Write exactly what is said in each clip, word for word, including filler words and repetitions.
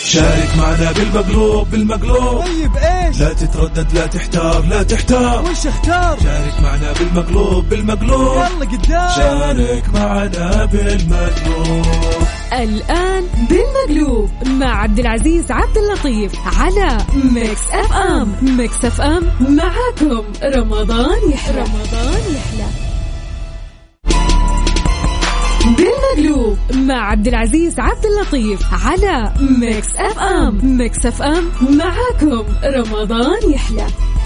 شارك معنا بالمقلوب بالمقلوب. طيب ايش؟ لا تتردد لا تحتار لا تحتار. وش اختار؟ شارك معنا بالمقلوب بالمقلوب. يلا قدام. شارك معنا بالمقلوب. الآن بالمقلوب مع عبد العزيز عبد اللطيف على ميكس اف ام. ميكس اف ام معاكم رمضان يحلى. رمضان يحلى بالمقلوب مع عبد العزيز عبد اللطيف على ميكس اف ام. ميكس اف ام معاكم رمضان يحلى.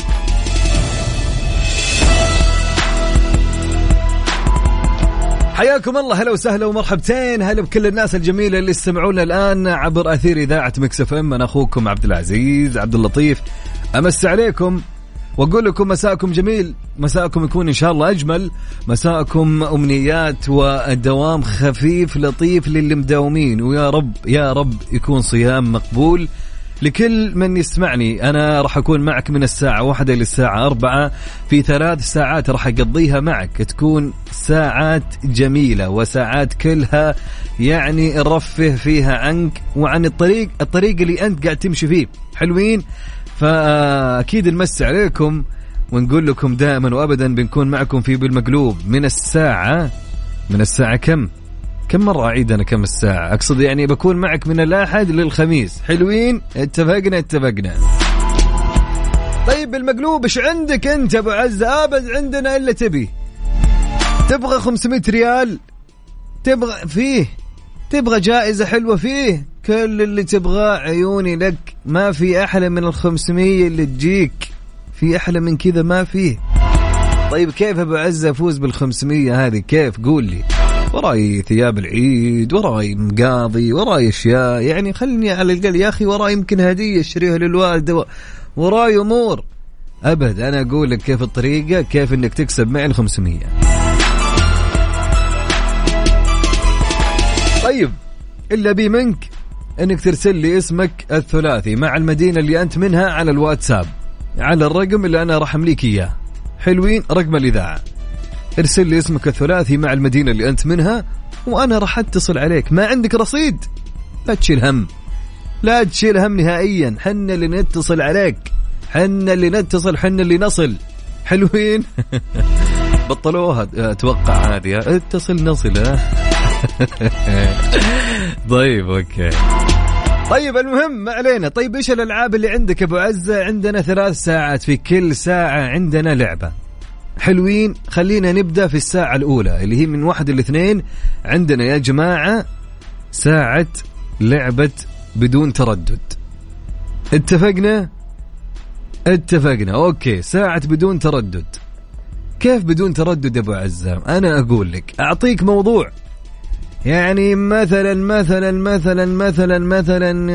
حياكم الله، هلا وسهلا ومرحبتين، هلا بكل الناس الجميلة اللي استمعونا الآن عبر أثير إذاعة ميكس اف ام. أنا أخوكم عبد العزيز عبد اللطيف، أمس عليكم وأقول لكم مساءكم جميل، مساءكم يكون إن شاء الله أجمل، مساءكم أمنيات ودوام خفيف لطيف للي مداومين، ويا رب يا رب يكون صيام مقبول لكل من يسمعني. أنا راح أكون معك من الساعة واحدة للساعة أربعة، في ثلاث ساعات راح أقضيها معك، تكون ساعات جميلة وساعات كلها يعني نرفه فيها عنك وعن الطريق الطريق اللي أنت قاعد تمشي فيه. حلوين؟ فأكيد نمس عليكم ونقول لكم دائما وأبدا بنكون معكم في بالمقلوب من الساعة من الساعة كم كم مرة أعيد أنا كم الساعة، أقصد يعني بكون معك من الأحد للخميس. حلوين؟ اتفقنا اتفقنا. طيب بالمقلوب إيش عندك أنت أبو عزة؟ أبد عندنا إلا تبي تبغى خمسمية ريال، تبغى فيه، تبغى جائزة حلوة فيه، كل اللي تبغاه عيوني لك. ما في أحلى من الخمسمية اللي تجيك، في أحلى من كذا ما فيه. طيب كيف أبو عزة أفوز بالخمسمية هذه؟ كيف؟ قول لي. وراي ثياب العيد، وراي مقاضي، وراي أشياء يعني خلني على القل يا أخي، وراي يمكن هدية اشتريها للوالدة، وراي أمور. أبد أنا أقول لك كيف الطريقة، كيف إنك تكسب معي الخمسمية. طيب إلا بي منك إنك ترسل لي اسمك الثلاثي مع المدينة اللي أنت منها على الواتساب على الرقم اللي أنا راح أمليك إياه. حلوين؟ رقم الإذاعة. ارسل لي اسمك الثلاثي مع المدينة اللي أنت منها وأنا راح أتصل عليك. ما عندك رصيد؟ لا تشيل هم، لا تشيل هم نهائيا، حنا اللي نتصل عليك، حنا اللي نتصل، حنا اللي نصل. حلوين؟ بطلوها أتوقع هذه، اتصل نصل. طيب أوكي. طيب المهم ما علينا. طيب إيش الألعاب اللي عندك أبو عزة؟ عندنا ثلاث ساعات، في كل ساعة عندنا لعبة. حلوين؟ خلينا نبدأ في الساعة الأولى اللي هي من واحد لاثنين. عندنا يا جماعة ساعة لعبة بدون تردد. اتفقنا؟ اتفقنا. أوكي، ساعة بدون تردد. كيف بدون تردد أبو عزة؟ أنا أقول لك، أعطيك موضوع يعني مثلا مثلا مثلا مثلا مثلا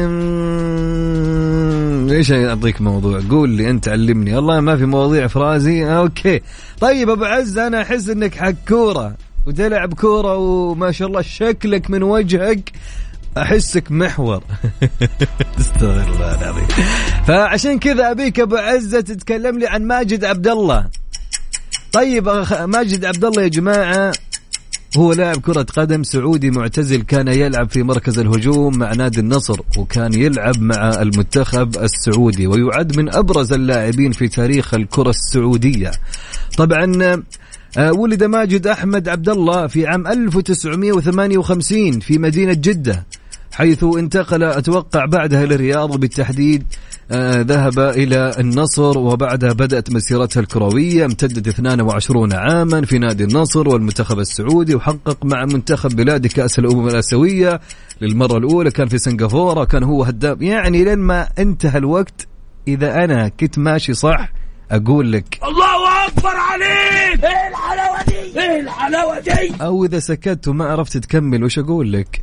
ايش اعطيك موضوع؟ قول لي انت، علمني. والله ما في مواضيع في راسي. اوكي طيب ابو عز، انا احس انك حق كوره وتلعب كوره وما شاء الله شكلك من وجهك احسك محور. استغفر الله العظيم. فعشان كذا ابيك ابو عزة تتكلم لي عن ماجد عبد الله. طيب ماجد عبد الله يا جماعه هو لاعب كرة قدم سعودي معتزل، كان يلعب في مركز الهجوم مع نادي النصر، وكان يلعب مع المنتخب السعودي، ويعد من أبرز اللاعبين في تاريخ الكرة السعودية. طبعا ولد ماجد أحمد عبد الله في عام ألف وتسعمائة وثمانية وخمسين في مدينة جدة، حيث انتقل أتوقع بعدها للرياض بالتحديد. آه ذهب إلى النصر، وبعدها بدأت مسيرتها الكروية، امتدت اثنين وعشرين عاما في نادي النصر والمنتخب السعودي، وحقق مع منتخب بلاد كأس الأمم الآسيوية للمرة الأولى، كان في سنغافورة، كان هو هداف. يعني لما انتهى الوقت، إذا أنا كنت ماشي صح أقول لك الله أكبر عليك، إيه الحلاوة دي، إيه الحلاوة دي، أو إذا سكت وما عرفت تكمل وش أقول لك.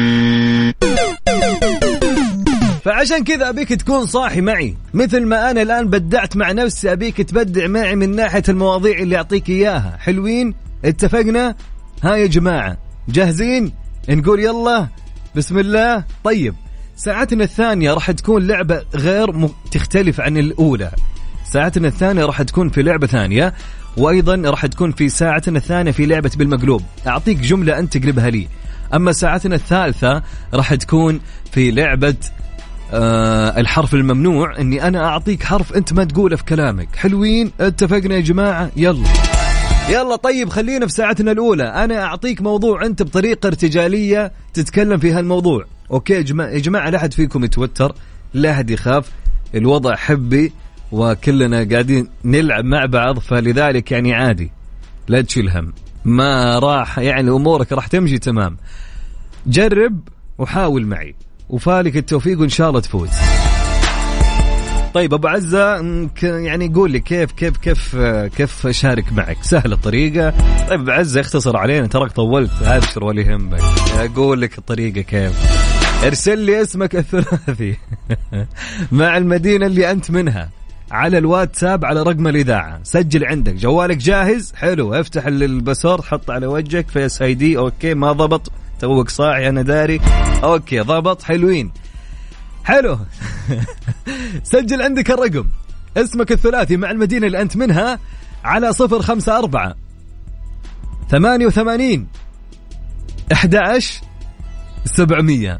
فعشان كذا أبيك تكون صاحي معي مثل ما أنا الآن بدعت مع نفسي، أبيك تبدع معي من ناحية المواضيع اللي أعطيك إياها. حلوين؟ اتفقنا؟ ها يا جماعة جاهزين؟ نقول يلا بسم الله. طيب ساعتنا الثانية راح تكون لعبة غير م... تختلف عن الأولى. ساعتنا الثانية راح تكون في لعبة ثانية، وأيضا راح تكون في ساعتنا الثانية في لعبة بالمقلوب. أعطيك جملة أنت تقلبها لي. أما ساعتنا الثالثة راح تكون في لعبة آه الحرف الممنوع اني انا اعطيك حرف انت ما تقوله في كلامك. حلوين؟ اتفقنا يا جماعة؟ يلا يلا. طيب خلينا في ساعتنا الاولى انا اعطيك موضوع انت بطريقة ارتجالية تتكلم في هالموضوع. اوكي يا جماعة, يا جماعة لا احد فيكم يتوتر، لا احد يخاف، الوضع حبي وكلنا قاعدين نلعب مع بعض، فلذلك يعني عادي لا تشيل هم، ما راح يعني امورك راح تمشي تمام. جرب وحاول معي وفالك التوفيق وإن شاء الله تفوز. طيب أبو عزة يعني قول لي كيف كيف كيف كيف أشارك معك؟ سهل الطريقة. طيب أبو عزة اختصر علينا تراك طولت، أبشر ولا يهمك، أقول لك الطريقة كيف. ارسل لي اسمك الثلاثي مع المدينة اللي أنت منها على الواتساب على رقم الإذاعة. سجل عندك جوالك جاهز؟ حلو، افتح الباسورد حط على وجهك فيس اي دي. أوكي ما ضبط توك صاعي أنا داري. أوكي ضبط. حلوين حلو سجل عندك الرقم، اسمك الثلاثي مع المدينة اللي أنت منها على صفر خمسة أربعة ثمانية وثمانين أحد عشر سبعمية.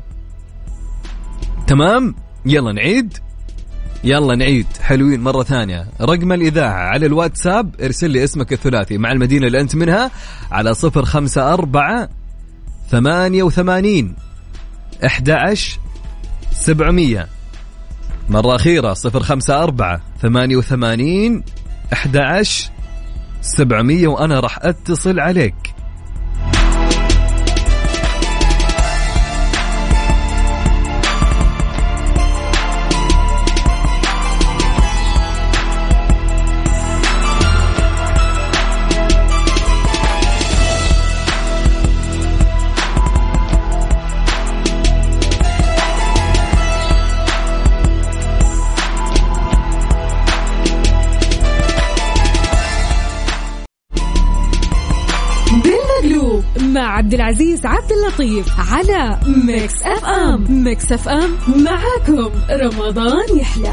تمام يلا نعيد يلا نعيد. حلوين مرة ثانية، رقم الإذاعة على الواتساب ارسل لي اسمك الثلاثي مع المدينة اللي أنت منها على صفر خمسة أربعة ثمانية وثمانين أحد عشر سبعمية. مرة أخيرة صفر خمسة أربعة ثمانية وثمانين أحد عشر سبعمية وأنا راح أتصل عليك. مع عبد العزيز عبد اللطيف على ميكس اف ام. ميكس اف ام معاكم رمضان يحلى.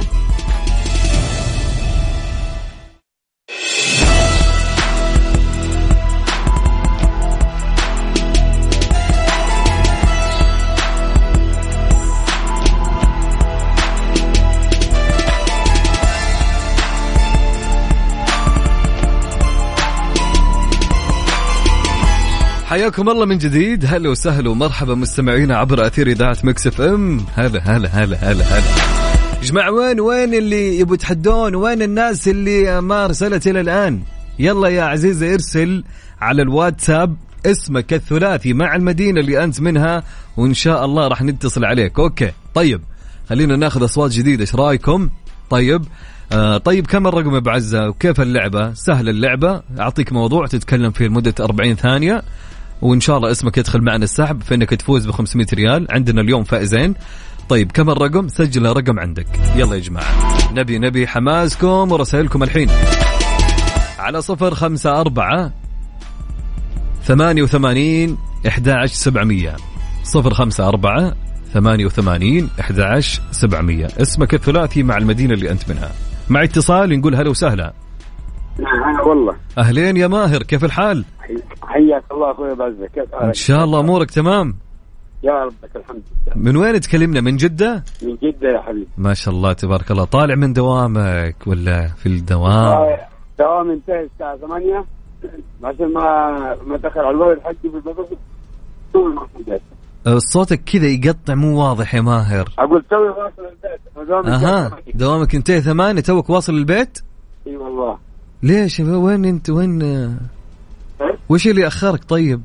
حياكم الله من جديد، هلا وسهلا ومرحبا مستمعينا عبر أثير إذاعة ميكس اف ام. هلا هلا هلا هلا هلا جماعة، وين وين اللي يبوا يتحدون؟ وين الناس اللي ما رسلت إلى الآن؟ يلا يا عزيزي ارسل على الواتساب اسمك الثلاثي مع المدينة اللي أنت منها وإن شاء الله راح نتصل عليك. أوكي طيب خلينا ناخذ أصوات جديدة، إيش رأيكم؟ طيب آه طيب كم الرقم أبو عزة وكيف اللعبة؟ سهل اللعبة، أعطيك موضوع تتكلم فيه لمدة أربعين ثانية وإن شاء الله اسمك يدخل معنا السحب فإنك تفوز بخمسمية ريال. عندنا اليوم فائزين. طيب كم الرقم؟ سجل الرقم عندك. يلا يا جماعة نبي نبي حماسكم ورسائلكم الحين على صفر خمسة أربعة ثمانية وثمانين أحد عشر سبعمية. صفر خمسة أربعة ثمانية وثمانين أحد عشر سبعمية. اسمك الثلاثي مع المدينة اللي أنت منها. مع اتصال نقول هلا وسهلا. هلا والله. أهلين يا ماهر، كيف الحال؟ حياك الله أخوي بعزة، كيف حالك؟ إن شاء الله أمورك تمام يا ربك الحمد لله. من وين تكلمنا؟ من جدة؟ من جدة يا حبيبي. ما شاء الله تبارك الله. طالع من دوامك ولا في الدوام؟ دوام انتهى الساعة ثمانية عشان ما ما دخل على الولد حقي في المدرسة. صوتك كذا يقطع مو واضح يا ماهر. أقول توي واصل البيت. أها دوامك انتهى ثمانية توك واصل البيت؟ اي والله. ليش وين انت وين وش اللي اخرك؟ طيب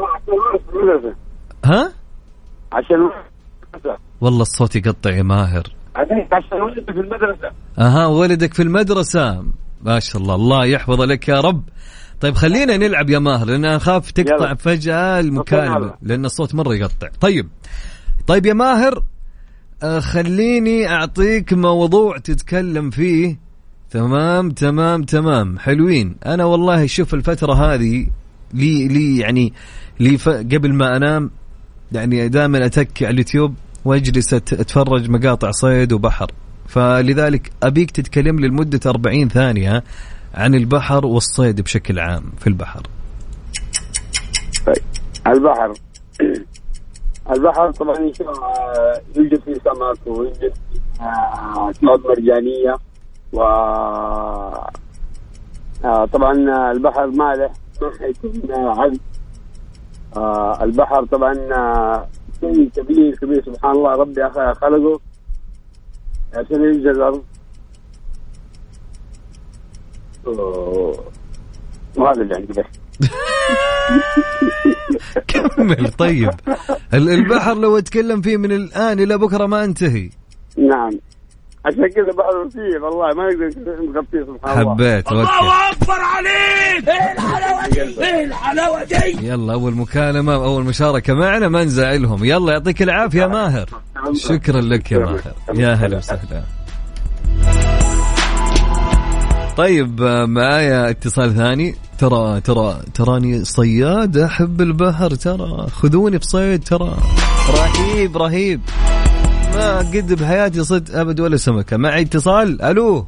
ها عشان والله الصوت يقطع يا ماهر. عشان ولدك في المدرسة. اها ولدك في المدرسة، ما شاء الله الله يحفظه لك يا رب. طيب خلينا نلعب يا ماهر لأن أخاف تقطع يلا. فجأة المكالمة لأن الصوت مرة يقطع. طيب طيب يا ماهر آه خليني أعطيك موضوع تتكلم فيه. تمام تمام تمام حلوين. أنا والله شوف الفترة هذه لي لي يعني لي قبل ما أنام يعني دائما أتكي على اليوتيوب وأجلس أتفرج مقاطع صيد وبحر، فلذلك أبيك تتكلم لي لمدة أربعين ثانية عن البحر والصيد بشكل عام في البحر. طيب البحر البحر طبعا يوجد فيه سمك ويوجد أسماك مرجانية، و طبعا البحر مالح ما حيكون عذب. البحر طبعا شيء كبير كبير سبحان الله، ربي خلقه عشان ينزل الأرض، وهذا اللي عندي بس. كمل. طيب البحر لو اتكلم فيه من الآن إلى بكرة ما انتهي. نعم، عشان كذا بحر فيه والله ما نقدر نغطيه سبحان الله. حبيت. الله أكبر عليك. إيه الحلاوة دي، إيه الحلاوة دي. يلا أول مكالمة أول مشاركة معنا ما نزعلهم. يلا يعطيك العافية ماهر. شكرا لك يا ماهر، يا هلا وسهلا. طيب معايا اتصال ثاني. ترى ترى تراني صياد أحب البحر، ترى خذوني بصيد، ترى رهيب رهيب، ما قد بحياتي صد أبد ولا سمكة. معي اتصال. ألو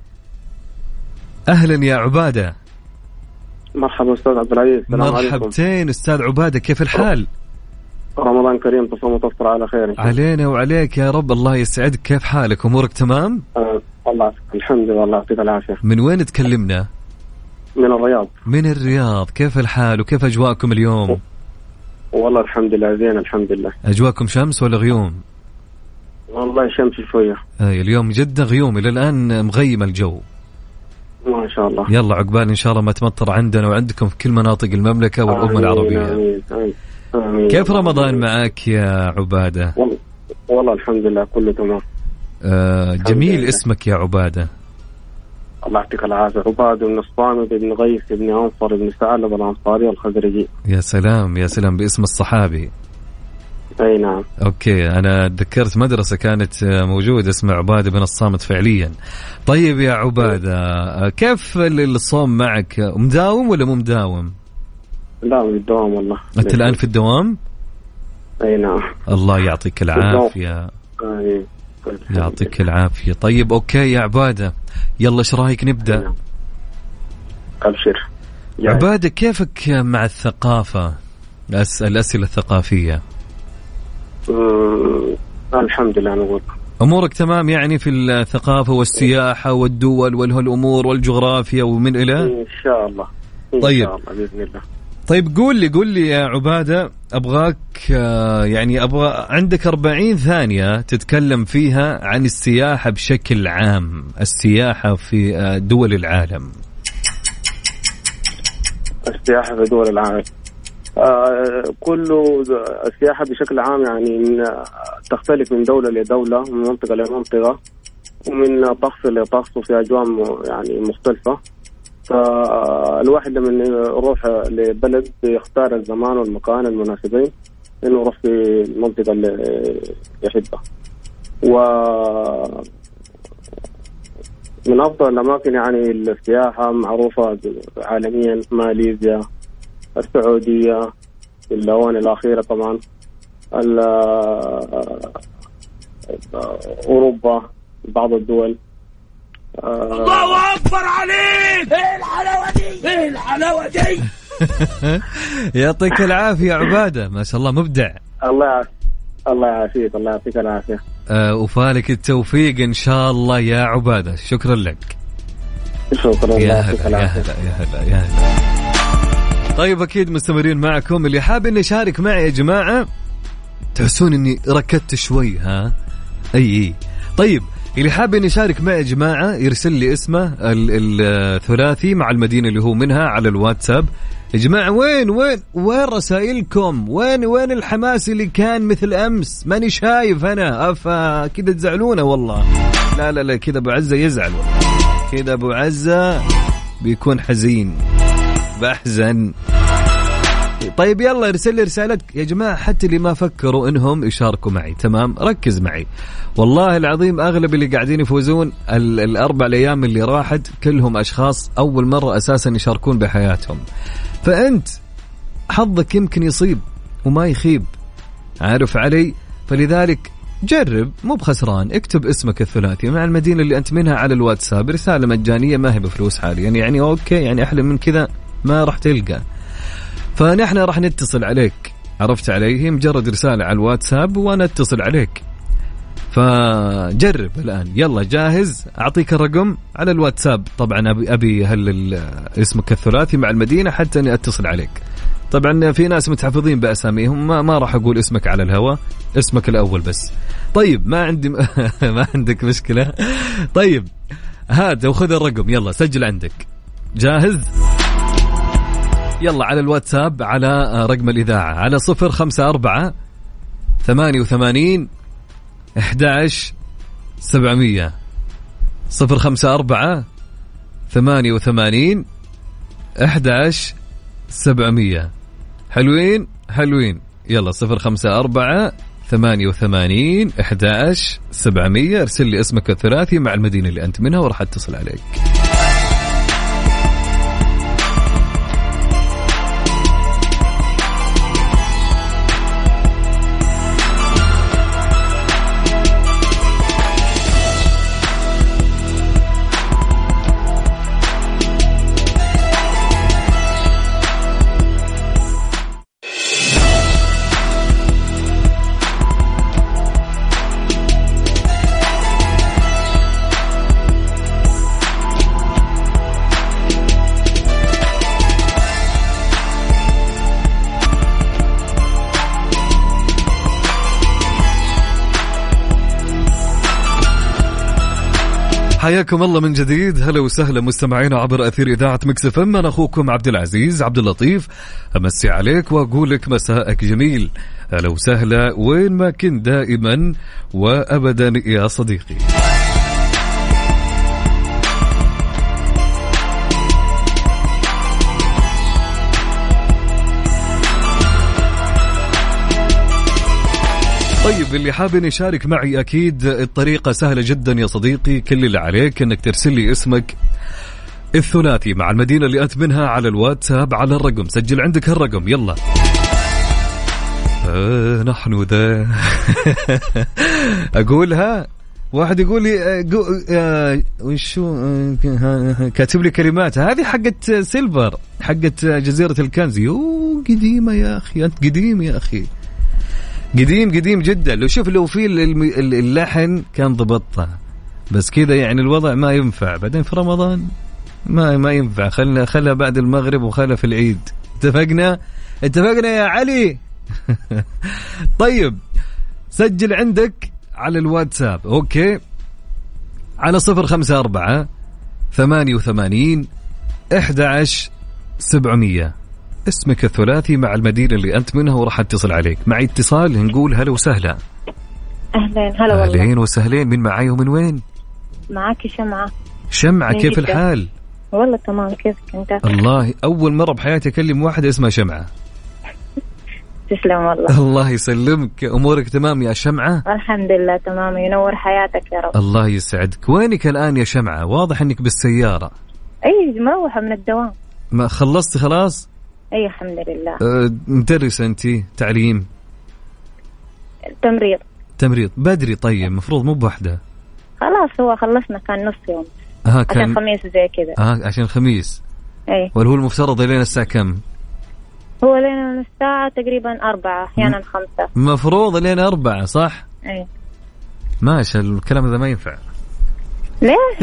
أهلا يا عبادة. مرحبا أستاذ عبد العزيز. مرحبتين أستاذ عبادة، كيف الحال؟ رمضان كريم، تصوم وتفطر على خير. علينا وعليك يا رب، الله يسعدك. كيف حالك؟ أمورك تمام؟ أه الله الحمد لله، يعطيك العافية. من وين تكلمنا؟ من الرياض. من الرياض. كيف الحال وكيف أجواءكم اليوم؟ والله الحمد لله زين الحمد لله. أجواءكم شمس ولا غيوم؟ والله شمس شوية. أي اليوم جدا غيوم، إلى الآن مغيم الجو ما شاء الله. يلا عقبال إن شاء الله ما تمطر عندنا وعندكم في كل مناطق المملكة والأمة العربية. آمين آمين آمين. كيف رمضان معك يا عبادة؟ والله, والله الحمد لله كله تمام. آه جميل. اسمك يا عبادة؟ الله يعطيك العافية. عبادة بن الصامد بن غيث بن أنصر بن ثعلبة الأنصاري الخزرجي. يا سلام يا سلام، باسم الصحابي. أي نعم. أوكي، أنا تذكرت مدرسة كانت موجودة اسمها عبادة بن الصامت فعليا. طيب يا عبادة، كيف الصوم معك؟ مداوم ولا مو مداوم؟ لا بالدوام والله. أنت الآن في الدوام؟ أي نعم. الله يعطيك العافية. أي. يعطيك العافية. طيب أوكي يا عبادة، يلا إيش رأيك نبدأ؟ أبشر. عبادة، كيفك مع الثقافة؟ أسأل الأسئلة الثقافية. الحمد لله نقول أمورك تمام يعني في الثقافة والسياحة والدول والهالأمور والجغرافيا ومن إلى؟ إن شاء الله. إن طيب. شاء الله بإذن الله. طيب قول لي قول لي يا عبادة، أبغاك يعني أبغى عندك أربعين ثانية تتكلم فيها عن السياحة بشكل عام، السياحة في دول العالم. السياحة في دول العالم آه كله السياحة بشكل عام يعني تختلف من دولة لدولة، من منطقة لمنطقة، ومن طقس لطقس، وفي أجواء يعني مختلفة. فالواحد لما يروح لبلد يختار الزمان والمكان المناسبين إنه يروح في المنطقة اللي يحبها. و من أفضل الأماكن يعني السياحة معروفة عالميا ماليزيا، السعودية في الآونة الأخيرة طبعا، أوروبا بعض الدول. الله أكبر عليك. إيه الحلاوة دي، إيه الحلاوة دي. يعطيك العافية عبادة، ما شاء الله مبدع. الله يعافيك. الله يعافيك. الله يعطيك العافية. آه وفالك التوفيق إن شاء الله يا عبادة. شكرا لك. شكرا. يا هلا يا هلا يا هلا يا هلا. طيب أكيد مستمرين معكم. اللي حاب إني يشارك معي يا جماعة، تحسون إني ركضت شوي ها؟ أي أي. طيب اللي حاب إني يشارك معي يا جماعة يرسل لي اسمه الثلاثي مع المدينة اللي هو منها على الواتساب. يا جماعة وين وين وين رسائلكم؟ وين وين الحماس اللي كان مثل أمس؟ ماني شايف أنا. أفا كده تزعلونه والله. لا لا لا كده أبو عزة يزعل والله. كده أبو عزة بيكون حزين بأحزن. طيب يلا ارسل لي رسالتك يا جماعة، حتى اللي ما فكروا إنهم يشاركوا معي. تمام، ركز معي والله العظيم. أغلب اللي قاعدين يفوزون الأربع الأيام اللي راحت كلهم أشخاص أول مرة أساسا يشاركون بحياتهم. فأنت حظك يمكن يصيب وما يخيب، عارف علي؟ فلذلك جرب، مو بخسران. اكتب اسمك الثلاثي مع المدينة اللي أنت منها على الواتساب، رسالة مجانية ما هي بفلوس حاليا يعني, يعني أوكي يعني أحلى من كذا ما راح تلقى. فنحن راح نتصل عليك عرفت عليه؟ مجرد رسالة على الواتساب وأنا أتصل عليك. فجرب الآن، يلا جاهز؟ أعطيك الرقم على الواتساب. طبعا أبي أبي هل اسمك الثلاثي مع المدينة حتى أني أتصل عليك. طبعا في ناس متحفظين بأساميهم، ما, ما راح أقول اسمك على الهواء، اسمك الأول بس. طيب ما عندي ما عندك مشكلة. طيب هات وخذ الرقم، يلا سجل عندك. جاهز؟ يلا على الواتساب على رقم الإذاعة على صفر خمسة أربعة ثمانية وثمانين أحد عشر سبعمية. صفر خمسة أربعة ثمانية وثمانين أحد عشر سبعمية. حلوين حلوين. يلا صفر خمسة أربعة ثمانية وثمانين أحد عشر سبعمية. ارسل لي اسمك الثلاثي مع المدينة اللي أنت منها وراح أتصل عليك. حياكم الله من جديد. هلا وسهلا مستمعينا عبر أثير إذاعة مكس اف ام. أنا أخوكم عبد العزيز عبد اللطيف، أمسي عليك وأقول لك مساءك جميل. هلا وسهلا وين ما كنت دائما وأبدا يا صديقي. طيب اللي حابين يشارك معي أكيد الطريقة سهلة جدا يا صديقي. كل اللي عليك أنك ترسل لي اسمك الثلاثي مع المدينة اللي أنت منها على الواتساب على الرقم. سجل عندك هالرقم يلا. آه نحن ذا أقولها. واحد يقول لي آه وشو آه كاتب لي كلمات هذه حقت سيلفر حقت جزيرة الكنز. يو قديمة يا أخي، أنت قديم يا أخي، قديم قديم جدا. لو شوف لو في اللحن كان ضبطها، بس كذا يعني الوضع ما ينفع. بعدين في رمضان ما ما ينفع. خلنا خلها بعد المغرب وخلها في العيد. اتفقنا اتفقنا يا علي. طيب سجل عندك على الواتساب اوكي على صفر خمسة أربعة ثمانية وثمانين أحد عشر سبعمية. اسمك الثلاثي مع المدينة اللي أنت منها وراح أتصل عليك. معي اتصال نقول هلا وسهلا. أهلين هلا والله. أهلين وسهلين. من معاي ومن وين؟ معاك شمعة. شمعة كيف جدة. الحال؟ والله تمام. كيف أنت؟ الله أول مرة بحياتي أكلم واحدة اسمها شمعة. تسلم والله. الله يسلمك. أمورك تمام يا شمعة؟ الحمد لله تمام. ينور حياتك يا رب. الله يسعدك. وينك الآن يا شمعة؟ واضح أنك بالسيارة. أي مروحة من الدوام. ما خلصت خلاص؟ أي الحمد لله. أه مدرسة أنتي تعليم؟ تمريض. تمريض بدري. طيب مفروض مو بوحدة. خلاص هو خلصنا كان نص يوم. آه كان عشان خميس زي كذا. آه عشان خميس. أي. ولا هو المفترض لين الساعة كم؟ هو لين الساعة تقريبا أربعة أحيانا خمسة. مفروض لين أربعة صح؟ أي. ماشي الكلام هذا ما ينفع. ليه؟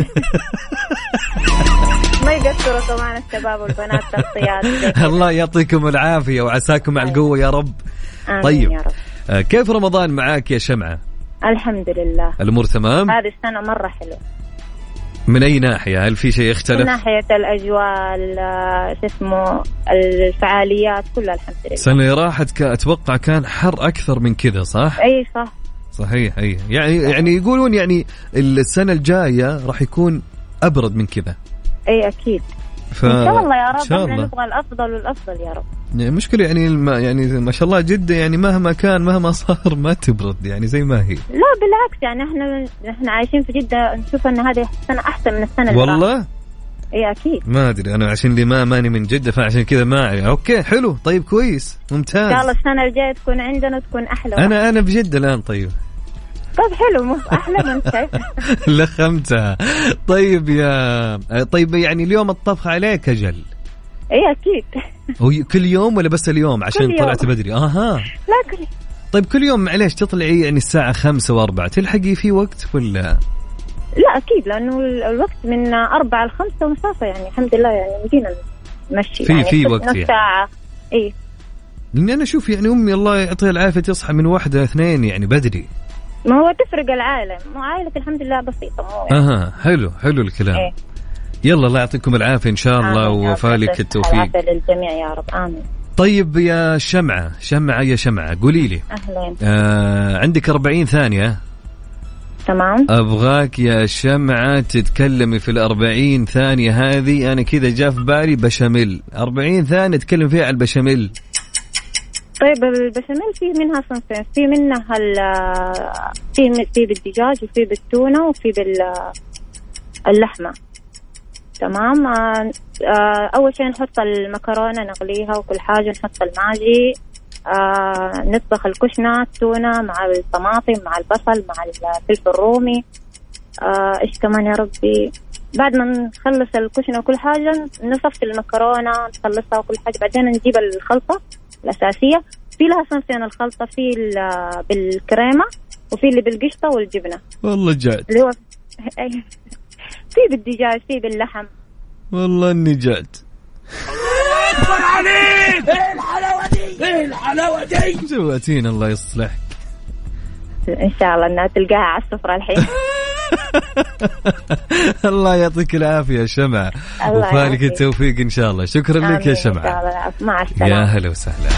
ما يقصروا كمان الشباب والبنات تغطيات. الله يعطيكم العافية وعساكم على القوة يا رب. آمين طيب يا رب. آه كيف رمضان معاك يا شمعة؟ الحمد لله الأمور تمام؟ هذه السنة مرة حلوة. من أي ناحية؟ هل في شيء يختلف؟ من ناحية الأجواء شو اسمه الفعاليات كلها الحمد لله. السنة اللي راحت أتوقع كان حر أكثر من كذا صح؟ أي صح. صحيح أي يعني يعني يقولون يعني السنة الجاية راح يكون أبرد من كذا. أي أكيد. ف... إن شاء الله يا رب. إن شاء الله. نبغى الأفضل والأفضل يا رب. يعني مشكلة يعني الم... يعني ما شاء الله جدة يعني مهما كان مهما صار ما تبرد يعني زي ما هي. لا بالعكس يعني احنا احنا عايشين في جدة نشوف ان هذه السنة أحسن من السنة اللي والله. اي اكيد. ما ادري انا عشان لي ما ماني من جدة فعشان كذا ما أعرف. اوكي حلو. طيب كويس ممتاز. ان شاء الله السنة الجاية تكون عندنا وتكون احلى. انا انا بجدة الان. طيب طيب حلو مو احلى من شايف. لخمتها. طيب يا طيب يعني اليوم الطبخ عليك اجل. اي اكيد. هو كل يوم ولا بس اليوم عشان طلعت بدري؟ اها لا كل طيب كل يوم معليش تطلعي يعني الساعة خمسة وأربعة تلحقي في وقت ولا؟ لا أكيد لأنه الوقت من أربعة لخمسة مسافة يعني الحمد لله يعني مدينة نمشي في يعني في وقت نص ساعة. إيه لأني أنا أشوف يعني أمي الله يعطيها العافية تصحى من واحدة اثنين يعني بدري. ما هو تفرق العائلة، مو عائلة الحمد لله بسيطة مو يعني. أها حلو حلو الكلام. إيه. يلا الله يعطيكم العافية إن شاء الله وفالك التوفيق. العافية للجميع يا رب آمين. طيب يا شمعة شمعة يا شمعة قولي لي. أهلين. آه عندك أربعين ثانية. تمام. أبغاك يا شمعة تتكلمي في الأربعين ثانية هذه أنا كذا جاء في بالي بشاميل. أربعين ثانية تتكلم فيها على البشاميل. طيب البشاميل فيه منها صنفين، في منها في في بالدجاج وفي بالتونة وفي باللحمة. تمام. أول شيء نحط المكرونة نغليها وكل حاجة، نحط الماجي، آه نطبخ الكشنة التونة مع الطماطم مع البصل مع الفلفل الرومي. آه إيش كمان يا ربي، بعد ما نخلص الكشنة وكل حاجة نصفي المكرونة نخلصها وكل حاجة، بعدين نجيب الخلطة الأساسية. في لها صنفين الخلطة، في بالكريمة وفي اللي بالقشطة والجبنة. والله جعت. اللي هو في بالدجاج في باللحم. والله إني جعت. أكبر عليك. إيه الحلاوة دي، إيه الحلاوة دي. جواتين الله يصلح. إن شاء الله إنها تلقاها على السفرة الحين. الله يعطيك العافية يا شمعة وفالك التوفيق إن شاء الله. شكرا لك يا شمعة. مع السلامة. يا هلا وسهلا.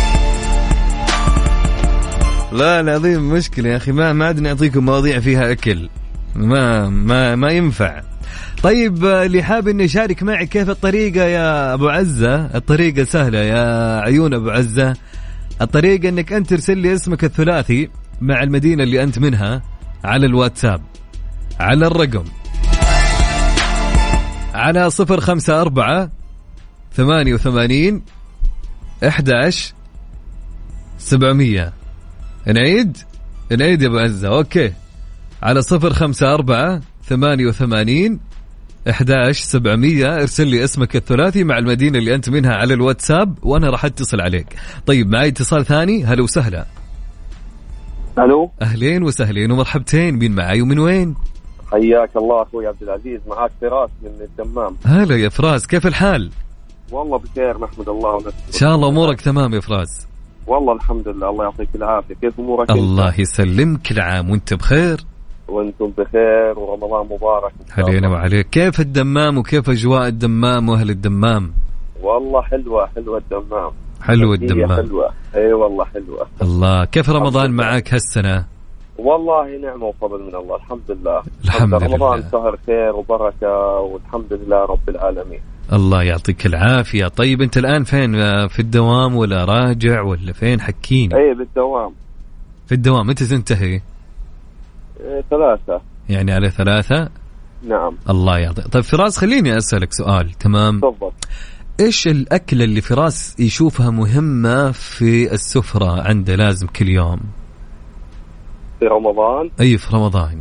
لا العظيم مشكلة يا أخي، ما ما عاد نعطيكم مواضيع فيها أكل، ما ما ما ينفع. طيب اللي حاب إنه يشارك معي كيف الطريقة يا أبو عزة؟ الطريقة سهلة يا عيون أبو عزة. الطريقة إنك أنت ترسل لي اسمك الثلاثي مع المدينة اللي أنت منها على الواتساب على الرقم على صفر خمسة أربعة ثمانية وثمانين إحداش سبعمية. نعيد نعيد يا أبو عزة. أوكي على صفر خمسة أربعة ثمانية وثمانين إحداش سبعمية ارسل لي اسمك الثلاثي مع المدينة اللي أنت منها على الواتساب وأنا راح أتصل عليك. طيب معي اتصال ثاني. هلا وسهلا. الو أهلين وسهلين ومرحبتين. مين معي ومن وين؟ حياك الله أخوي عبد العزيز، معاك فراس من الدمام. هلا يا فراس كيف الحال؟ والله بخير نحمد الله ونشكر. إن شاء الله أمورك تمام يا فراس؟ والله الحمد لله الله يعطيك العافية. كيف أمورك؟ الله يسلمك، كل عام وانت بخير. وانتم بخير ورمضان مبارك. علينا وعليك. كيف الدمام وكيف أجواء الدمام وأهل الدمام؟ والله حلوة حلوة الدمام. حلوة الدمام. حلوة اي والله حلوة. الله. كيف رمضان معك هالسنة؟ والله نعمة وفضل من الله الحمد لله. الحمد لله. رمضان شهر خير وبركة والحمد لله رب العالمين. الله يعطيك العافية. طيب أنت الآن فين؟ في الدوام ولا راجع ولا فين؟ حكيني. اي بالدوام. في الدوام. متى تنتهي؟ إيه ثلاثة. يعني على ثلاثة. نعم. الله يعطيك. طيب فراس خليني أسألك سؤال. تمام. تفضل. إيش الأكلة اللي فراس يشوفها مهمة في السفرة عنده لازم كل يوم في رمضان؟ أي في رمضان.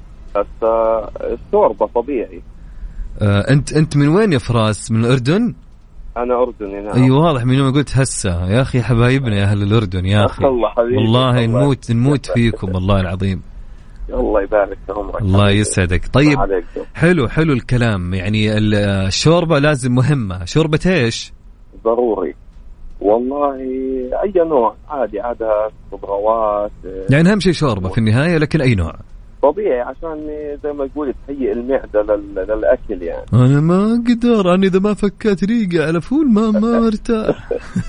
الشوربة طبيعي. آه أنت أنت من وين يا فراس؟ من الأردن؟ أنا أردني. نعم. أي واضح من يوم قلت هسه يا أخي حبايبنا يا أهل الأردن يا أخي. الله حبيبي. والله نموت نموت فيكم والله العظيم. الله يبارك في عمرك. الله يسعدك. طيب حلو حلو الكلام. يعني الشوربة لازم مهمة. شوربة إيش؟ ضروري والله أي نوع عادي، عادة خضروات يعني أهم شيء شوربة في النهاية، لكن أي نوع طبيعي عشان زي ما تقول تهيئ المعدة للأكل. يعني أنا ما أقدر، أنا إذا ما فكت ريقة على فول ما ما ارتاح.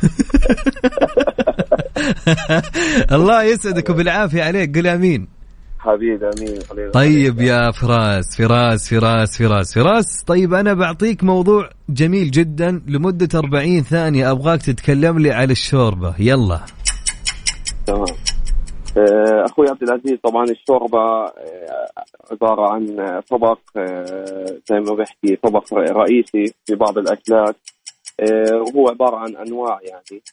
الله يسعدك وبالعافية عليك. قل آمين حبيبي. امين. طيب يا فراس فراس فراس فراس فراس طيب انا بعطيك موضوع جميل جدا لمدة أربعين ثانية، ابغاك تتكلم لي على الشوربة. يلا. تمام. اخوي عبد العزيز، طبعا الشوربة عبارة عن طبق زي ما بحكي طبق رئيسي في بعض الاكلات، وهو عبارة عن انواع. يعني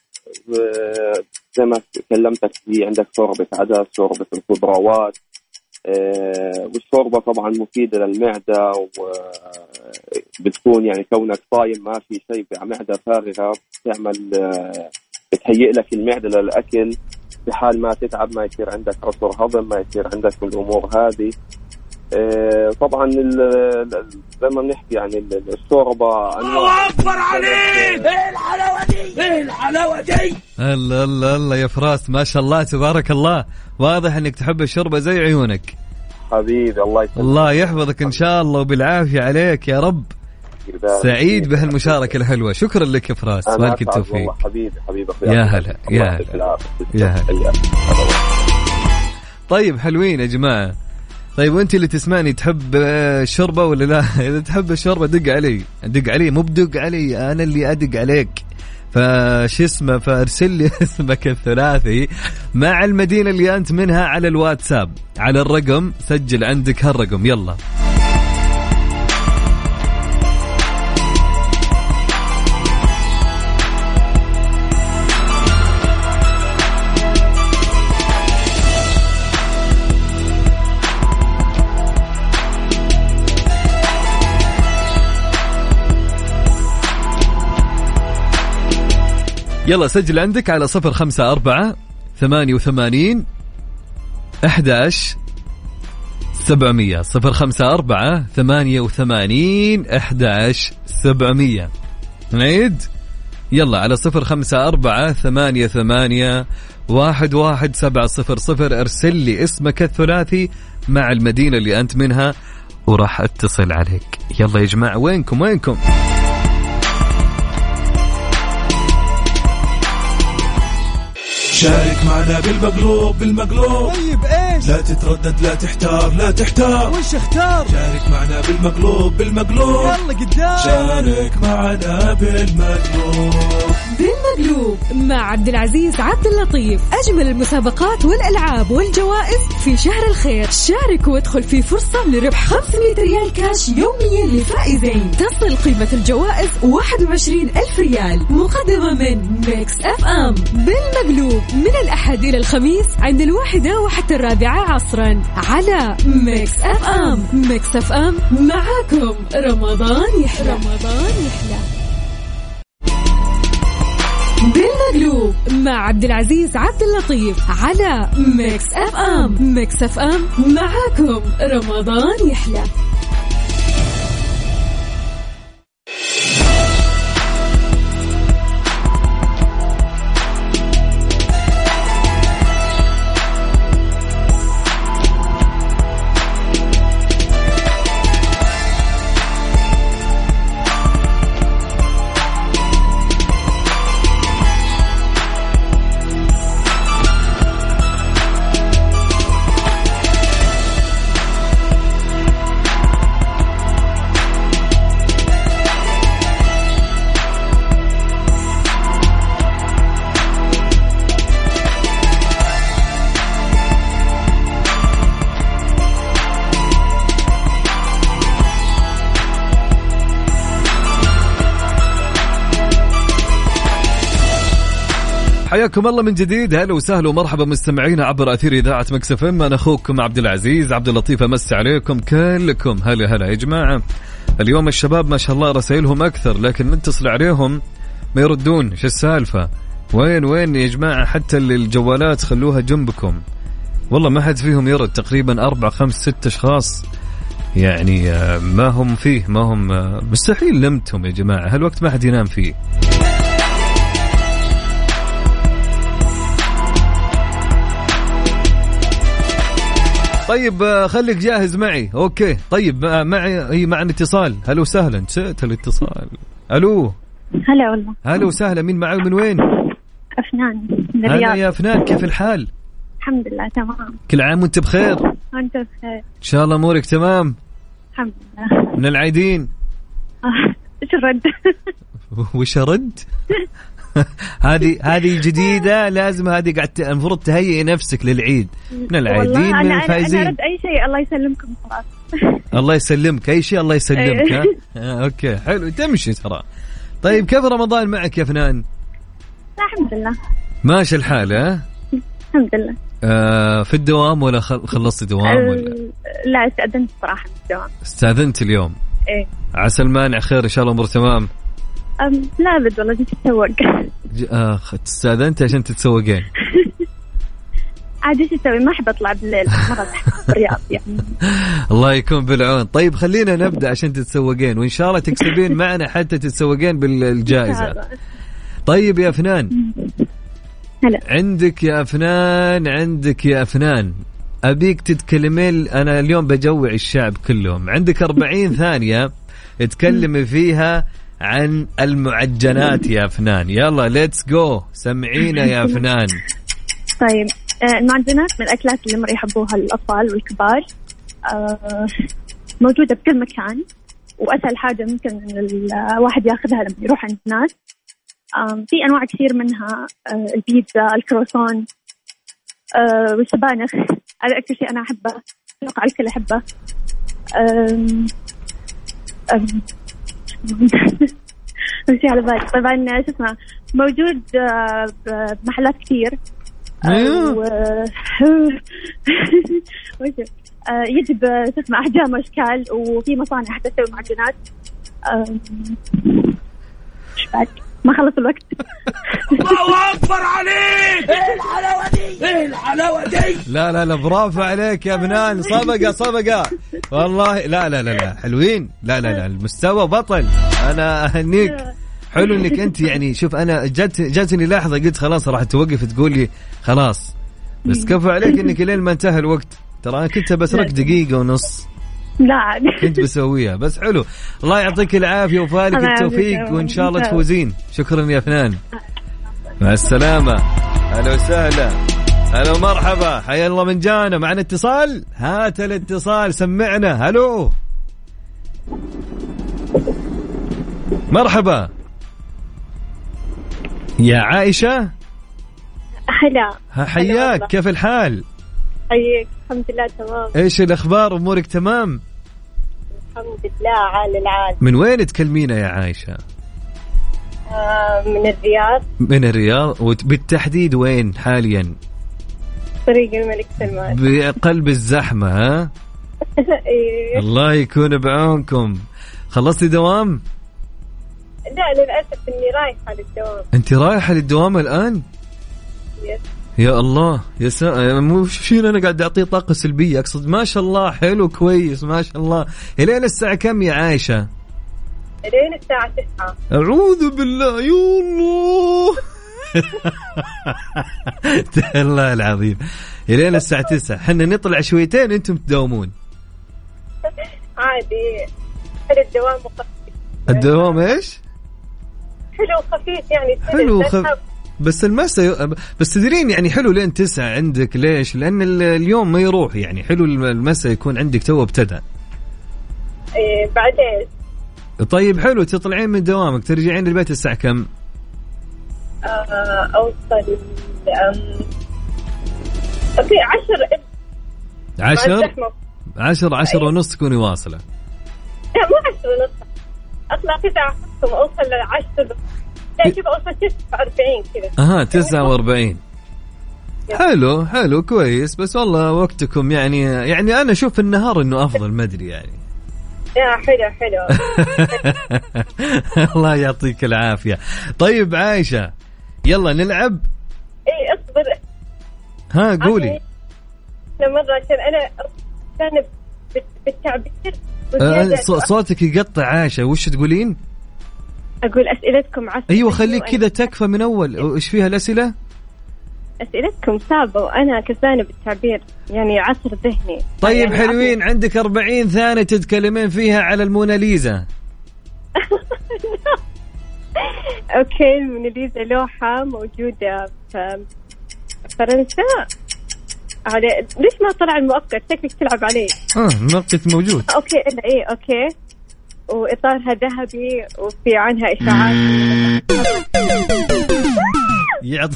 زي ما كلمتك في عندك شوربة عدس، شوربة الخضروات، والشوربة طبعا مفيدة للمعدة، وبتكون يعني كونك صايم ما في شيء معدة فارغة، بتعمل بتهيئ لك المعدة للأكل في حال ما تتعب، ما يصير عندك عسر هضم، ما يصير عندك الأمور هذه. طبعا زي ما بنحكي يعني الشوربة الله أكبر عليك. ايه الحلاوة دي، ايه الحلاوة دي. الله الله الله يا فراس، ما شاء الله تبارك الله، واضح انك تحب الشوربة زي عيونك. حبيبي الله يسلمك، الله يحفظك ان شاء الله وبالعافية عليك يا رب. سعيد بهالمشاركة الحلوة، شكرا لك يا فراس، والك التوفيق. حبيبي حبيبي يا هلا يا هلا يا هلا. طيب حلوين يا جماعة. طيب وانت اللي تسمعني تحب الشوربة ولا لا؟ اذا تحب الشوربة دق علي، دق علي مو بدق علي، انا اللي ادق عليك. فش اسمه، فارسل لي اسمك الثلاثي مع المدينة اللي انت منها على الواتساب على الرقم، سجل عندك هالرقم يلا. يلا سجل عندك على صفر خمسة أربعة ثمانية وثمانين أحداش سبعمية، صفر خمسة أربعة ثمانية وثمانين أحداش سبعمية. نعيد يلا على صفر خمسة أربعة ثمانية ثمانية واحد واحد سبعة صفر صفر. ارسل لي اسمك الثلاثي مع المدينة اللي أنت منها وراح اتصل عليك. يلا يا جماعة، وينكم وينكم؟ شارك معنا بالمقلوب بالمقلوب. طيب ايش؟ لا تتردد لا تحتار لا تحتار. وش اختار؟ شارك معنا بالمقلوب بالمقلوب. يلا قدام. شارك معنا بالمقلوب بالمقلوب مع عبد العزيز عبد اللطيف. أجمل المسابقات والألعاب والجوائز في شهر الخير. شارك وادخل في فرصة لربح خمسمية ريال كاش يوميا لفائزين. تصل قيمة الجوائز واحد وعشرين ألف ريال. مقدمة من ميكس أف أم. بالمقلوب من الأحد إلى الخميس عند الواحدة وحتى الرابعة عصرا على ميكس أف أم. ميكس أف أم معاكم رمضان يحلى. رمضان يحلى بالمقلوب مع عبد العزيز عبد اللطيف على ميكس أف أم. ميكس أف أم معاكم رمضان يحلى. حياكم الله من جديد. هلا وسهلا ومرحبا مستمعينا عبر أثير إذاعة مكس اف ام. أنا أخوكم عبد العزيز عبد اللطيف، أمسي عليكم كلكم. هلا هلا يا جماعة. اليوم الشباب ما شاء الله رسائلهم أكثر، لكن نتصل عليهم ما يردون. شو السالفة؟ وين وين يا جماعة؟ حتى اللي الجوالات خلوها جنبكم، والله ما حد فيهم يرد. تقريبا أربع خمس ست أشخاص يعني ما هم فيه، ما هم مستحيل نمتهم يا جماعة. هالوقت ما حد ينام فيه. طيب خليك جاهز معي. اوكي طيب معي هي معنا اتصال. هلا وسهلا. نسيت الاتصال. الو هلا والله. هلا وسهلا. مين معي من وين؟ أفنان من الرياض. الرياض. هلا يا أفنان، كيف الحال؟ الحمد لله تمام. كل عام وانت بخير. وانت بخير ان شاء الله. امورك تمام؟ الحمد لله. من العيدين. ايش الرد؟ وش رد؟ هذه هذه جديدة، لازم هذه قاعد المفروض تهيئي نفسك للعيد. من العيدين من الفايزين. أنا أرد أي شيء. الله يسلمكم خلاص. الله يسلمك أي شيء. الله يسلمك. ها آه أوكي حلو تمشي ترى. طيب كيف رمضان معك يا فنان؟ الحمد لله ماشي الحال. ها الحمد لله. آه في الدوام ولا خلصت دوام ولا؟ لا استأذنت صراحة في الدوام. استأذنت اليوم؟ ايه. عسى المانع خير إن شاء الله، أمور تمام؟ أم لا بد والله جيت أتسوق. آه استأذنت عشان تتسوقين؟ عادي ايش اسوي، ما احب اطلع بالليل مرة في الرياض يعني. الله يكون بالعون. طيب خلينا نبدا عشان تتسوقين، وان شاء الله تكسبين معنا حتى تتسوقين بالجائزه. طيب يا أفنان، هلا. عندك يا أفنان عندك يا أفنان ابيك تتكلمين، انا اليوم بجوع الشعب كلهم. عندك أربعين ثانيه تكلمي فيها عن المعجنات يا أفنان. يلا ليتس جو، سمعينا يا أفنان. طيب المعجنات من الأكلات اللي مرة يحبوها الأطفال والكبار، أه موجودة بكل مكان، وأسهل حاجة ممكن الواحد ياخذها لما يروح عند ناس. أه في أنواع كثير منها، أه البيتزا، الكروسون، أه والسبانخ، هذا أكثر شيء أنا أحبه، أتوقع الكل أحبه. أم أم مش على بالي. طبعا شو اسمه موجود بمحلات كثير. ايوه يجب شو اسمه احجام واشكال، وفي مصانع حتى تسوي معجنات. ما خلص الوقت. الله اكبر عليك، ايه الحلاوه دي، ايه الحلاوه دي. لا لا لا برافو عليك يا بنان، صبقه صبقه والله. لا لا لا لا حلوين. لا لا لا المستوى بطل، انا اهنيك. حلو انك انت يعني شوف، انا جات جاتني لحظه قلت خلاص راح توقف تقول لي خلاص، بس كفو عليك انك لين ما انتهى الوقت. ترى انا كنت بسرق دقيقه ونص، لا عادي كنت بسويها. بس حلو، الله يعطيك العافيه وفالك التوفيق، وان شاء الله تفوزين. شكرا يا فنان، مع السلامه. اهلا وسهلا، هلا ومرحبا، حيا الله من جانا. معنا اتصال، هات الاتصال، سمعنا. هلو مرحبا يا عائشة. هلا حياك، كيف الحال؟ حياك، الحمد لله تمام. ايش الأخبار، أمورك تمام؟ الحمد لله عال العال. من وين تكلمينا يا عائشة؟ آه من الرياض. من الرياض، وبالتحديد وين حاليا؟ طريق الملك سلمان. بقلب الزحمة ها؟ إيه. الله يكون بعونكم. خلصتي دوام؟ لا للأسف إني رايحة للدوام. أنت رايحة للدوام الآن؟ يس. يا الله يا سا... مو شيء أنا قاعد أعطيه طاقة سلبية، أقصد ما شاء الله حلو كويس ما شاء الله. إلين الساعة كم يا عائشة؟ إلين الساعة تسعة. أعوذ بالله يا الله. الله العظيم، إلين الساعة تسعة. حنا نطلع شويتين أنتم تداومون. عادي، حلو الدوام وخفيف. الدوام إيش؟ حلو خفيف يعني. حلو خف... بس المساء بس تدرين يعني حلو لين تسعة عندك. ليش؟ لأن اليوم ما يروح يعني. حلو المساء يكون عندك تو ابتدأ. إيه بعدين. طيب حلو، تطلعين من دوامك ترجعين البيت الساعة كم؟ آه أوصل أم... أوكي عشر عشر عشر عشر ونص تكوني واصلة. لا مو عشر ونص، أطلع تسعة ثم أوصل لعشر. لا شوف أوصل تسعة وأربعين كذا. أها تسعة وأربعين. حلو حلو كويس. بس والله وقتكم يعني يعني أنا أشوف النهار إنه أفضل، ما أدري يعني. يا حلو حلو. الله يعطيك العافية. طيب عائشة يلا نلعب. إيه أصبر. ها قولي. مرة عشان أنا كان بالتعبير. أه صوتك يقطع عائشة، وش تقولين؟ أقول أسئلتكم عسل. أيوة خليك كذا تكفى من أول. إيش فيها الأسئلة؟ أسئلتكم صعبة وأنا كسانة بالتعبير يعني عصر ذهني. طيب يعني حلوين، عندك أربعين ثانية تتكلمين فيها على الموناليزا. أوكي الموناليزا لوحة موجودة في فرنسا. على ليش ما طلع المؤقت؟ شكلك تلعب عليه. آه المؤقت موجود. أوكي إلا إيه أوكي. وإطارها ذهبي وفي عنها إشعاعات. يعط.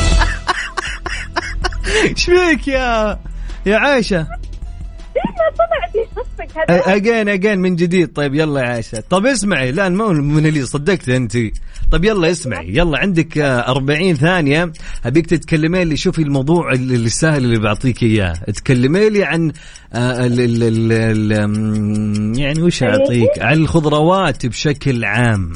إيش فيك يا يا عائشة؟ ليش ما اجين اجين من جديد. طيب يلا يا عائشة. طب اسمعي، لا مو من اللي صدقت انت. طب يلا اسمعي، يلا عندك أربعين ثانية ابيك تتكلمين لي. شوفي الموضوع اللي السهل اللي بعطيك اياه، تكلمي لي عن ال ال ال ال يعني وش اعطيك، عن الخضروات بشكل عام.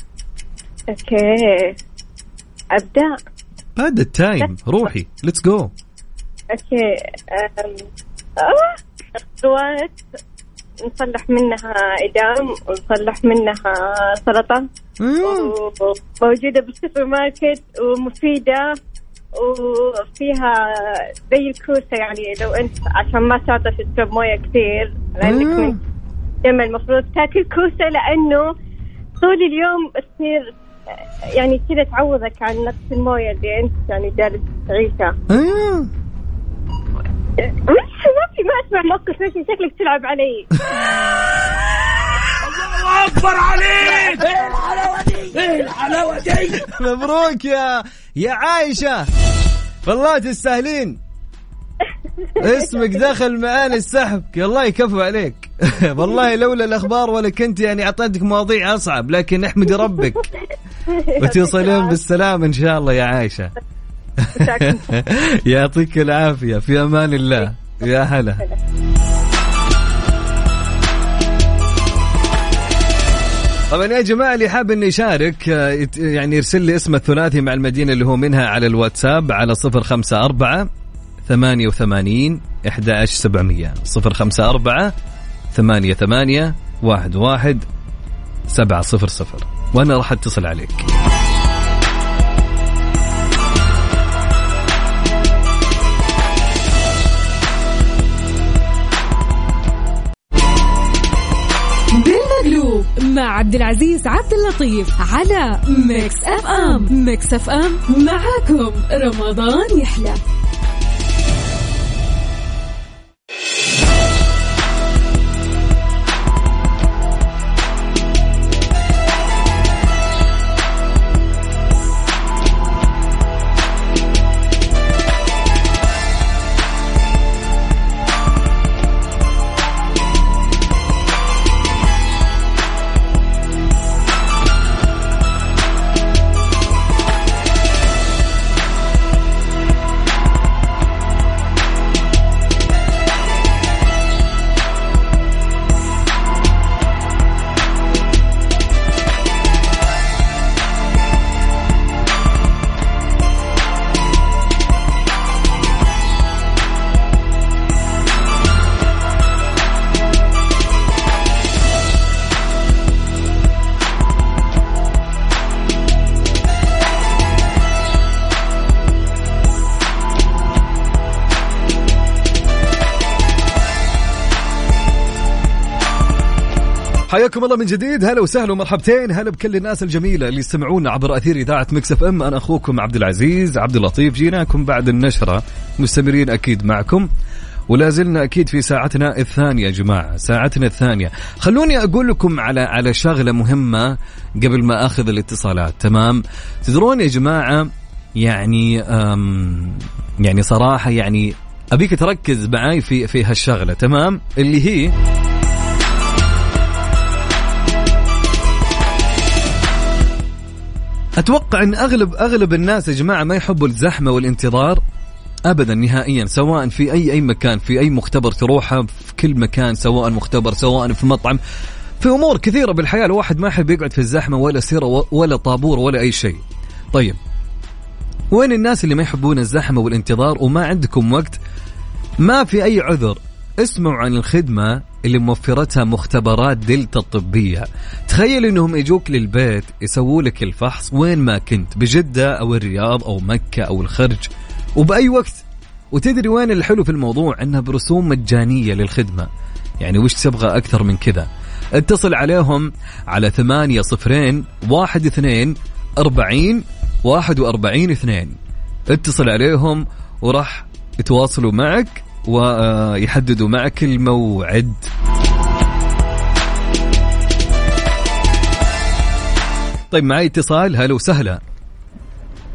اوكي ابدا بعد التايم. روحي ليتس جو. اوكي اه خضروات نصلح منها إدام ونصلح منها سلطة وموجودة بالسوبر ماركت ومفيدة وفيها زي الكوسة. يعني لو أنت عشان ما تعطش تشرب موية كثير لأنك من دم المفروض تاكل كوسة، لأنه طول اليوم تصير يعني كذا تعوضك عن نقص الموية اللي أنت يعني جالس تعيشها. مش ما في ما أسمع موقف ماشي، شكلك تلعب علي. الله أكبر عليك. إيه الحلاوة دي، إيه الحلاوة دي. مبروك يا يا عايشة، والله تستاهلين. اسمك دخل معانا السحب، الله يكفو عليك. والله لولا الأخبار ولا كنت يعني أعطيتك مواضيع أصعب، لكن احمدي ربك وتصلين بالسلام إن شاء الله يا عايشة. يعطيك العافية، في أمان الله. يا هلا. طبعا يا جماعة اللي حاب انه يشارك يعني يرسل لي اسم الثلاثي مع المدينة اللي هو منها على الواتساب على صفر خمسة أربعة ثمانية وثمانين أحد عشر سبعمية صفر خمسة أربعة ثمانية ثمانية واحد واحد سبعة صفر صفر وأنا راح أتصل عليك. مع عبد العزيز عبد اللطيف على ميكس اف ام. ميكس اف ام معاكم رمضان يحلى. حياكم الله من جديد. هلا وسهلا ومرحبتين. هلا بكل الناس الجميلة اللي يستمعونا عبر أثير إذاعة ميكس اف ام. أنا أخوكم عبد العزيز عبد اللطيف، جيناكم بعد النشرة، مستمرين أكيد معكم ولا زلنا أكيد في ساعتنا الثانية يا جماعة، ساعتنا الثانية. خلوني أقول لكم على على شغلة مهمة قبل ما أخذ الاتصالات. تمام، تدرون يا جماعة يعني يعني صراحة يعني أبيك تركز معي في في هالشغلة. تمام، اللي هي أتوقع أن أغلب أغلب الناس يا جماعة ما يحبوا الزحمة والانتظار أبدا نهائيا، سواء في أي أي مكان، في أي مختبر تروحه، في كل مكان، سواء مختبر سواء في مطعم، في أمور كثيرة بالحياة الواحد ما يحب يقعد في الزحمة ولا سيرة ولا طابور ولا أي شيء. طيب وين الناس اللي ما يحبون الزحمة والانتظار وما عندكم وقت؟ ما في أي عذر، اسمعوا عن الخدمة اللي موفرتها مختبرات دلتا الطبية. تخيل انهم يجوك للبيت يسووا لك الفحص وين ما كنت، بجدة او الرياض او مكة او الخرج وبأي وقت. وتدري وين الحلو في الموضوع؟ انها برسوم مجانية للخدمة. يعني وش تبغى اكثر من كذا؟ اتصل عليهم على ثمانية صفرين واحد اثنين أربعين واحد وأربعين اثنين. اتصل عليهم وراح يتواصلوا معك ويحددوا معك الموعد. طيب معي اتصال. هلا وسهلا.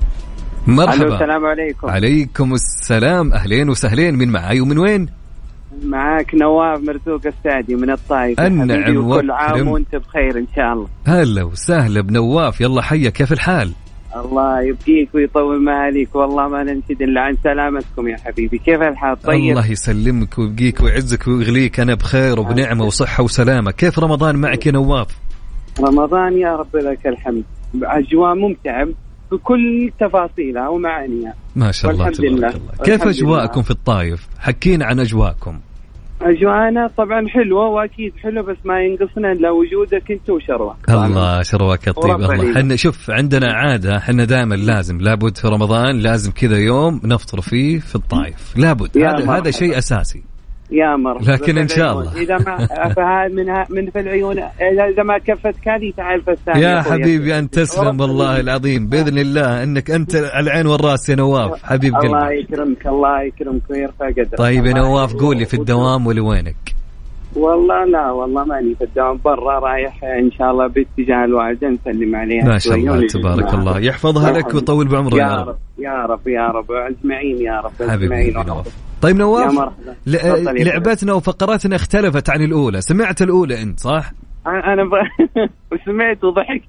مرحبا. السلام عليكم. عليكم السلام، أهلين وسهلين. من معاي ومن وين؟ معاك نواف مرزوق السعدي من الطائف. النعم، وكل عام وانت بخير ان شاء الله. هلا وسهلا بنواف، يلا حيا، كيف الحال؟ الله يبقيك ويطول معاليك، والله ما ننشد الا عن سلامتكم يا حبيبي. كيف الحال؟ طيب الله يسلمك ويبقيك ويعزك ويغليك، انا بخير وبنعمه وصحه وسلامه. كيف رمضان معك يا نواف؟ رمضان يا رب لك الحمد، اجواء ممتعه بكل تفاصيلها ومعانيها ما شاء الله تبارك الله. كيف اجواءكم في الطايف؟ حكينا عن اجواءكم. أجواءنا طبعا حلوة وأكيد حلوة، بس ما ينقصنا إلا وجودك أنت وشروك. الله شروك الطيب. الله حنا شوف عندنا عادة، حنا دائما لازم لابد في رمضان لازم كذا يوم نفطر فيه في الطايف، لابد، هذا هذا شيء أساسي يا مرحبا. لكن إن شاء الله إذا ما فهذا من من في العيون، إذا ما كفت كالي تعال فستان يا حبيبي. أنت تسلم والله العظيم، بإذن الله إنك أنت على العين والرأس يا نواف حبيب قلبي. الله يكرمك الله يكرمك ويرفع قدرك. طيب يا نواف قول لي، في الدوام ولا وينك؟ والله لا والله ماني في الدوام، برا رايح إن شاء الله باتجاه الوالدة نسلم عليها. ما شاء الله تبارك الله، يحفظها لك ويطول بعمرها يا رب يا رب يا رب أجمعين يا رب أجمعين. طيب نواف، لعبتنا وفقراتنا اختلفت عن الأولى، سمعت الأولى أنت صح؟ أنا ب... سمعت وضحكت.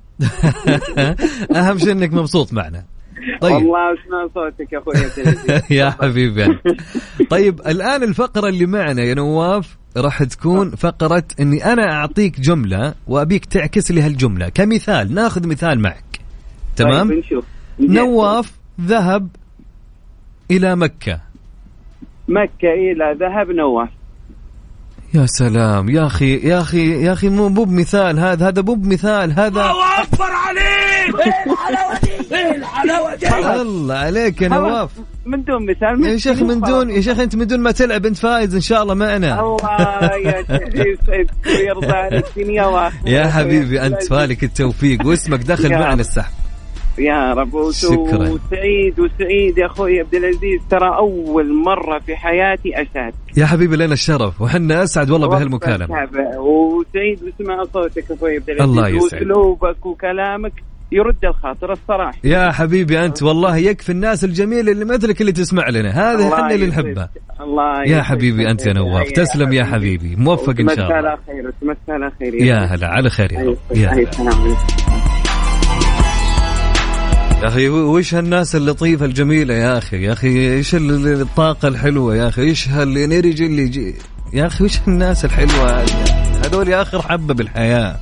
أهم شيء أنك مبسوط معنا. طيب. والله أسمع صوتك يا أخوي. يا حبيبي أنت. طيب الآن الفقرة اللي معنا يا نواف راح تكون فقرة أني أنا أعطيك جملة وأبيك تعكس لي هالجملة كمثال. ناخذ مثال معك، تمام؟ طيب نشوف. نواف ذهب إلى مكة. مكة إلى ذهب نواف. يا سلام يا أخي يا أخي يا أخي، مو مو بمثال هذا، هذا مو بمثال هذا. الله أكبر عليك. إيه الحلاوة دي، إيه الحلاوة دي. الله عليك يا نواف. من دون مثال يا شيخ، من دون يا شيخ، أنت من دون ما تلعب أنت فايز إن شاء الله معنا. الله يا شيخ يرضى عليك دنيا واحدة. يا حبيبي أنت فالك التوفيق، واسمك دخل معنا السحب يا رب. شكرا. وسعيد وسعيد يا أخوي عبد العزيز، ترى أول مرة في حياتي أشهد. يا حبيبي لنا الشرف وحنا أسعد والله بهالمكالمة. وسعيد وسمع صوتك أخوي عبد العزيز. الله يسعد. وأسلوبك وكلامك يرد الخاطر الصراحة. يا حبيبي أنت والله يكفي الناس الجميلة اللي مثلك اللي تسمع لنا، هذا احنا اللي نحبه. الله يا حبيبي أنت يا نواف، تسلم يا حبيبي، موفق إن شاء الله. مساء خير مساء خير. يا هلا على خير يا رب. يا يا أخي وش هالناس اللطيفة الجميلة يا أخي، يا أخي إيش الطاقة الحلوة يا أخي، إيش هالإنرجي اللي يجي يا أخي، وش الناس الحلوة هذول يا آخر حبة بالحياة.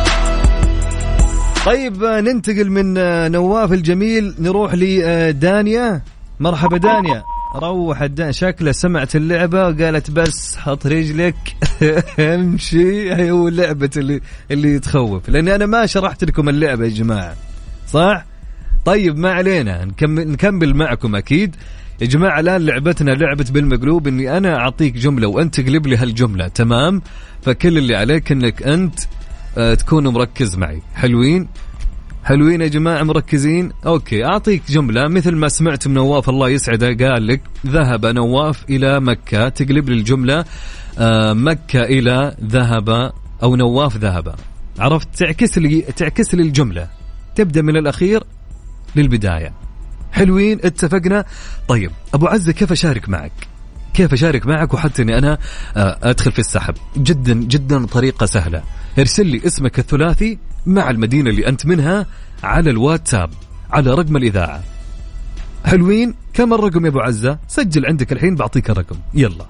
طيب ننتقل من نواف الجميل نروح لدانيا. مرحبا دانيا. روح الدان، شكله سمعت اللعبة وقالت بس حط رجلك امشي. هي هو اللعبة اللي اللي تخوف، لأني أنا ما شرحت لكم اللعبة يا جماعة صح؟ طيب ما علينا، نكمل نكمل معكم أكيد يا جماعة. الآن لعبتنا لعبة بالمقلوب، إني أنا أعطيك جملة وأنت تقلب لي هالجملة، تمام؟ فكل اللي عليك إنك أنت أه تكون مركز معي. حلوين حلوين يا جماعة، مركزين؟ أوكي. أعطيك جملة مثل ما سمعت من نواف الله يسعده، قال لك ذهب نواف إلى مكة، تقلب لي الجملة أه مكة إلى ذهب أو نواف ذهب. عرفت؟ تعكس لي تعكس لي الجملة، تبدأ من الأخير للبداية. حلوين اتفقنا؟ طيب أبو عزة كيف أشارك معك؟ كيف أشارك معك وحتى أني أنا أدخل في السحب؟ جدا جدا طريقة سهلة. ارسل لي اسمك الثلاثي مع المدينة اللي أنت منها على الواتساب على رقم الإذاعة. حلوين؟ كم الرقم يا أبو عزة؟ سجل عندك الحين بعطيك الرقم. يلا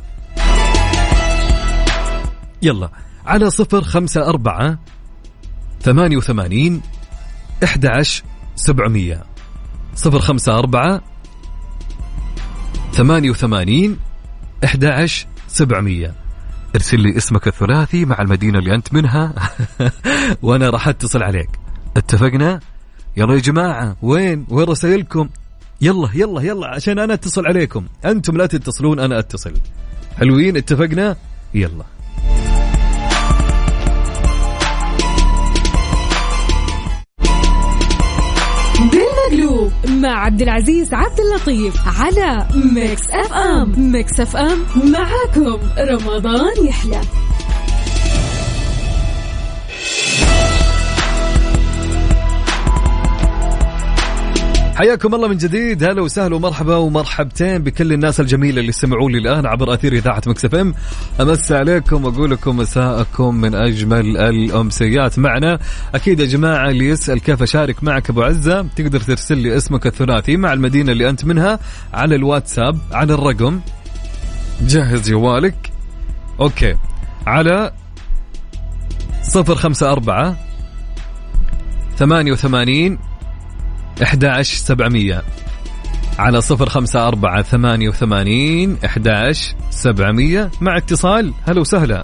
يلا على صفر خمسة أربعة ثمانية وثمانين أحد عشر سبعمية. صفر خمسة أربعة ثمانية وثمانين أحد عشر سبعمية. ارسل لي اسمك الثلاثي مع المدينة اللي أنت منها وأنا راح أتصل عليك. اتفقنا؟ يلا يا جماعة، وين وين رسائلكم؟ يلا يلا يلا عشان أنا أتصل عليكم، أنتم لا تتصلون أنا أتصل. حلوين؟ اتفقنا؟ يلا. بالمقلوب مع عبد العزيز عبد اللطيف على ميكس اف ام. ميكس اف ام معاكم رمضان يحلى. حياكم الله من جديد. هلا وسهلا ومرحبا ومرحبتين بكل الناس الجميلة اللي يستمعون لي الآن عبر أثير إذاعة مكس اف ام. أمس عليكم وأقول لكم مساءكم من أجمل الأمسيات معنا. أكيد يا جماعة اللي يسأل كيف أشارك معك أبو عزة، تقدر ترسل لي اسمك الثلاثي مع المدينة اللي أنت منها على الواتساب على الرقم، جهز جوالك أوكي، على صفر خمسة أربعة ثمانية وثمانين أحد عشر سبعمية، على صفر خمسة أربعة ثمانية وثمانين أحد عشر سبعمية مع اتصال. هلا وسهلا.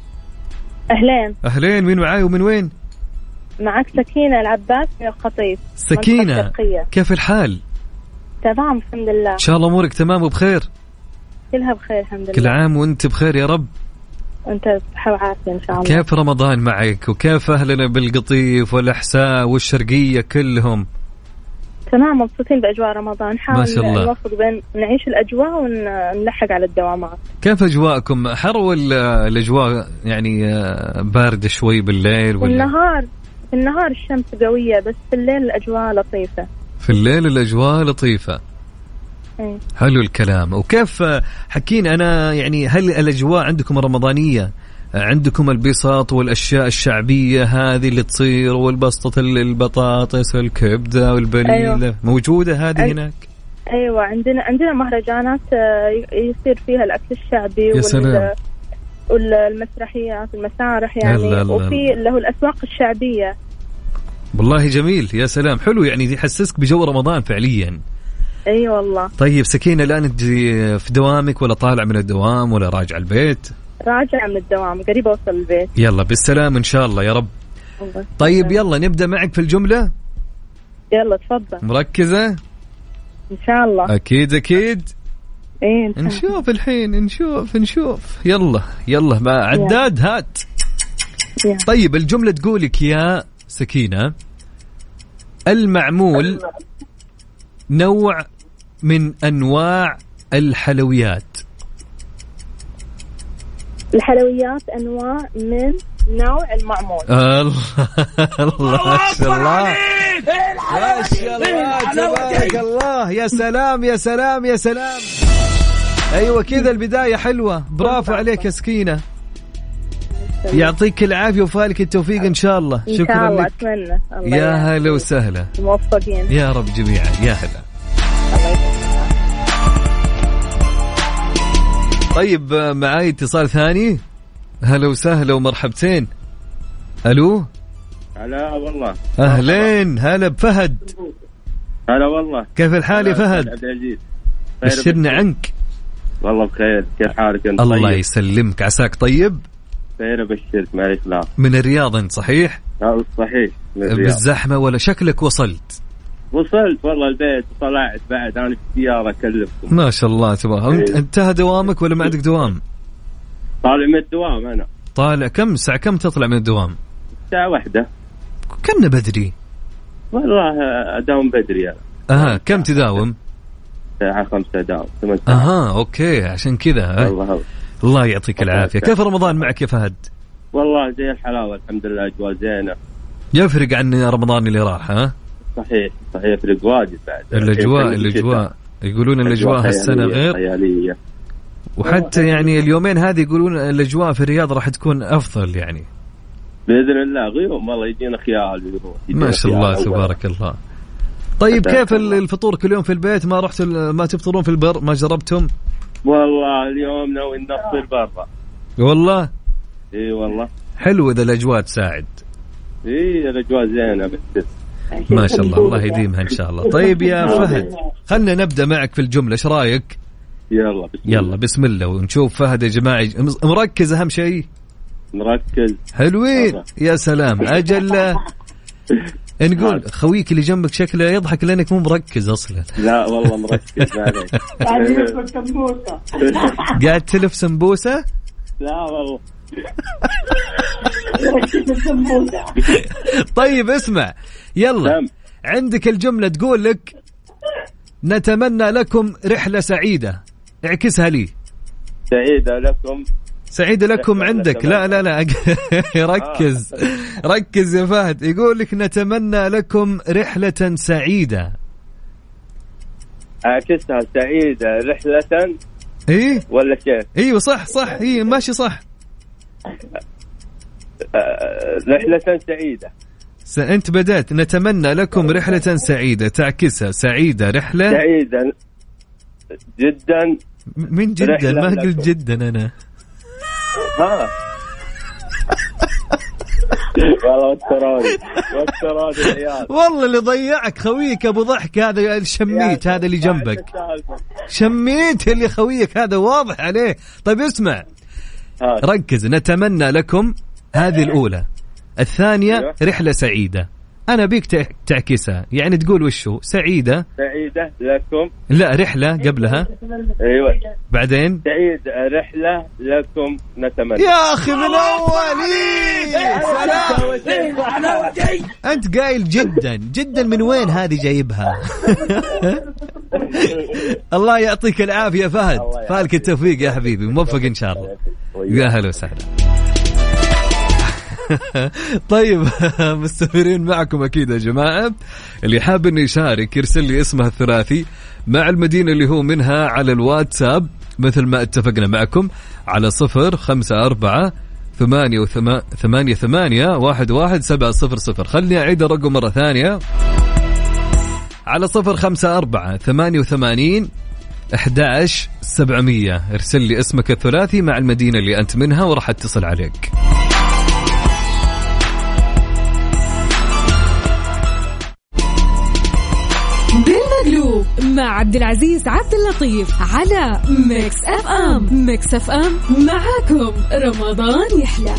أهلين. أهلين، مين معاي ومن وين؟ معك سكينة العباس من القطيف. سكينة، كيف الحال؟ تمام الحمد لله. إن شاء الله أمورك تمام وبخير؟ كلها بخير الحمد لله. كل عام وأنت بخير يا رب. وأنت بصحة وعافية إن شاء الله. كيف رمضان معك وكيف أهلنا بالقطيف والأحساء والشرقية كلهم؟ تمام، مبسوطين بأجواء رمضان. حاول ما شاء الله نوفق بين نعيش الأجواء ونلحق على الدوامات. كيف أجواءكم؟ حر ولا الأجواء يعني باردة شوي بالليل؟ ولا النهار؟ في النهار الشمس قوية، بس في الليل الأجواء لطيفة. في الليل الأجواء لطيفة. ايه. حلو الكلام. وكيف حكين أنا يعني، هل الأجواء عندكم الرمضانية عندكم البساط والأشياء الشعبية هذه اللي تصير والبسطة البطاطس والكبدة والبليلة؟ أيوة. موجودة هذه؟ أي... هناك أيوة، عندنا عندنا مهرجانات يصير فيها الأكل الشعبي وال... والمسرحيات المسارح يعني، لا لا لا. وفي له الأسواق الشعبية. والله جميل، يا سلام، حلو يعني يحسسك بجو رمضان فعليا. اي أيوة والله. طيب سكينة، الآن انت في دوامك ولا طالع من الدوام ولا راجع البيت؟ راجع من الدوام، قريب اوصل البيت. يلا بالسلام ان شاء الله يا رب. الله. طيب يلا نبدأ معك في الجملة. يلا تفضل. مركزة ان شاء الله؟ اكيد اكيد. ايه نشوف الحين، نشوف نشوف يلا يلا مع عداد هات. يلا. طيب الجملة تقولك يا سكينة، المعمول نوع من أنواع الحلويات. الحلويات أنواع من نوع المعمول. الله الله ما شاء الله ما شاء الله تبارك الله. يا سلام يا سلام يا سلام. أيوة كذا البداية حلوة، برافو عليك يا سكينة، يعطيك العافية وفالك التوفيق إن شاء الله. شكرا لك. أتمنى. يا هلا وسهلا، موفقين يا رب جميعا. يا هلا. طيب معاي اتصال ثاني. هلا وسهلا ومرحبتين. الو. هلا والله. اهلين، هلا بفهد. هلا والله. كيف الحال يا فهد؟ عبد العزيز. بشرنا عنك. والله بخير، كيف حالك انت؟ الله طيب. يسلمك، عساك طيب. خير ابشرك، ما عليك لا. من الرياض انت صحيح؟ لا صحيح من الرياض. بالزحمة ولا شكلك وصلت؟ وصلت والله البيت وطلعت بعد، انا في السيارة اكلمكم. ما شاء الله تبارك. انت انتهى دوامك ولا ما عندك دوام؟ طالع من الدوام انا. طالع كم ساعة؟ كم تطلع من الدوام؟ ساعة واحدة. كنا بدري. والله اداوم بدري انا. اها كم تداوم؟ ساعة خمسة داوم ثمان ساعات. اها اوكي عشان كذا. الله الله يعطيك العافية. كيف رمضان معك يا فهد؟ والله زي الحلاوة الحمد لله، اجواء زينة. يفرق عن رمضان اللي راح ها؟ صحيح صحيح، يفرق واجد بعد. الاجواء الاجواء يقولون الاجواء هالسنة غير خيالية. وحتى يعني اليومين هذه يقولون الاجواء في الرياض راح تكون افضل يعني باذن الله. غيوم والله يجينا خيال ويروح. ما شاء الله تبارك الله. طيب كيف الفطور كل يوم في البيت؟ ما رحت ما تفطرون في البر؟ ما جربتم؟ والله اليوم ناوي نفطر برا. والله اي والله حلو اذا الاجواء تساعد. اي الاجواء زينه بس. ما شاء الله، الله يديمها ان شاء الله. طيب يا فهد خلنا نبدا معك في الجمله، ايش رايك؟ يلا بسم الله. يلا بسم الله ونشوف فهد يا جماعه. مركز اهم شيء. مركز. حلوين يا سلام. اجل نقول خويك اللي جنبك شكله يضحك لانك مو مركز اصلا. لا والله مركز. قاعد يلف سمبوسه. قاعد تلف سمبوسه؟ لا والله. طيب اسمع يلا، عندك الجملة تقول لك نتمنى لكم رحلة سعيدة، اعكسها لي. سعيدة لكم. سعيدة لكم عندك. لا لا لا ركز ركز يا فهد. يقول لك نتمنى لكم رحلة سعيدة. أعكسها سعيدة رحلة إيه ولا كيف؟ ايوه صح صح ايه ماشي صح. رحلة سعيدة. انت بدأت نتمنى لكم رحلة سعيدة، تعكسها سعيدة رحلة سعيدة جدا. من جدا ما قلت جدا انا. ها والله وتراني وتراني العيال. والله اللي ضيعك خويك ابو ضحك هذا الشميت هذا اللي جنبك، شميت اللي خويك هذا واضح عليه. طيب اسمع ركز، نتمنى لكم هذه الأولى. الثانية رحلة سعيدة، أنا بيك تعكسها يعني تقول وشو سعيدة سعيدة لكم، لا رحلة قبلها أيوة بعدين سعيدة رحلة لكم نتمنى. يا أخي من أولي أنت قايل جدا جدا، من وين هذه جايبها؟ الله يعطيك العافية فهد، فالك التوفيق يا حبيبي، موفق إن شاء الله. يا هلا وسهلا. طيب مستمرين معكم أكيد يا جماعة. اللي حاب إنه يشارك يرسل لي اسمه الثلاثي مع المدينة اللي هو منها على الواتساب مثل ما اتفقنا معكم على صفر خمسة أربعة ثمانية وثما ثمانية ثمانية واحد واحد سبعة صفر صفر. خلني أعيد الرقم مرة ثانية على صفر خمسة أربعة ثمانية وثمانين أحد عشر سبعمية. ارسل لي اسمك الثلاثي مع المدينة اللي أنت منها وراح اتصل عليك. بالمقلوب مع عبد العزيز عبد اللطيف على ميكس اف ام. ميكس اف ام معاكم رمضان يحلى.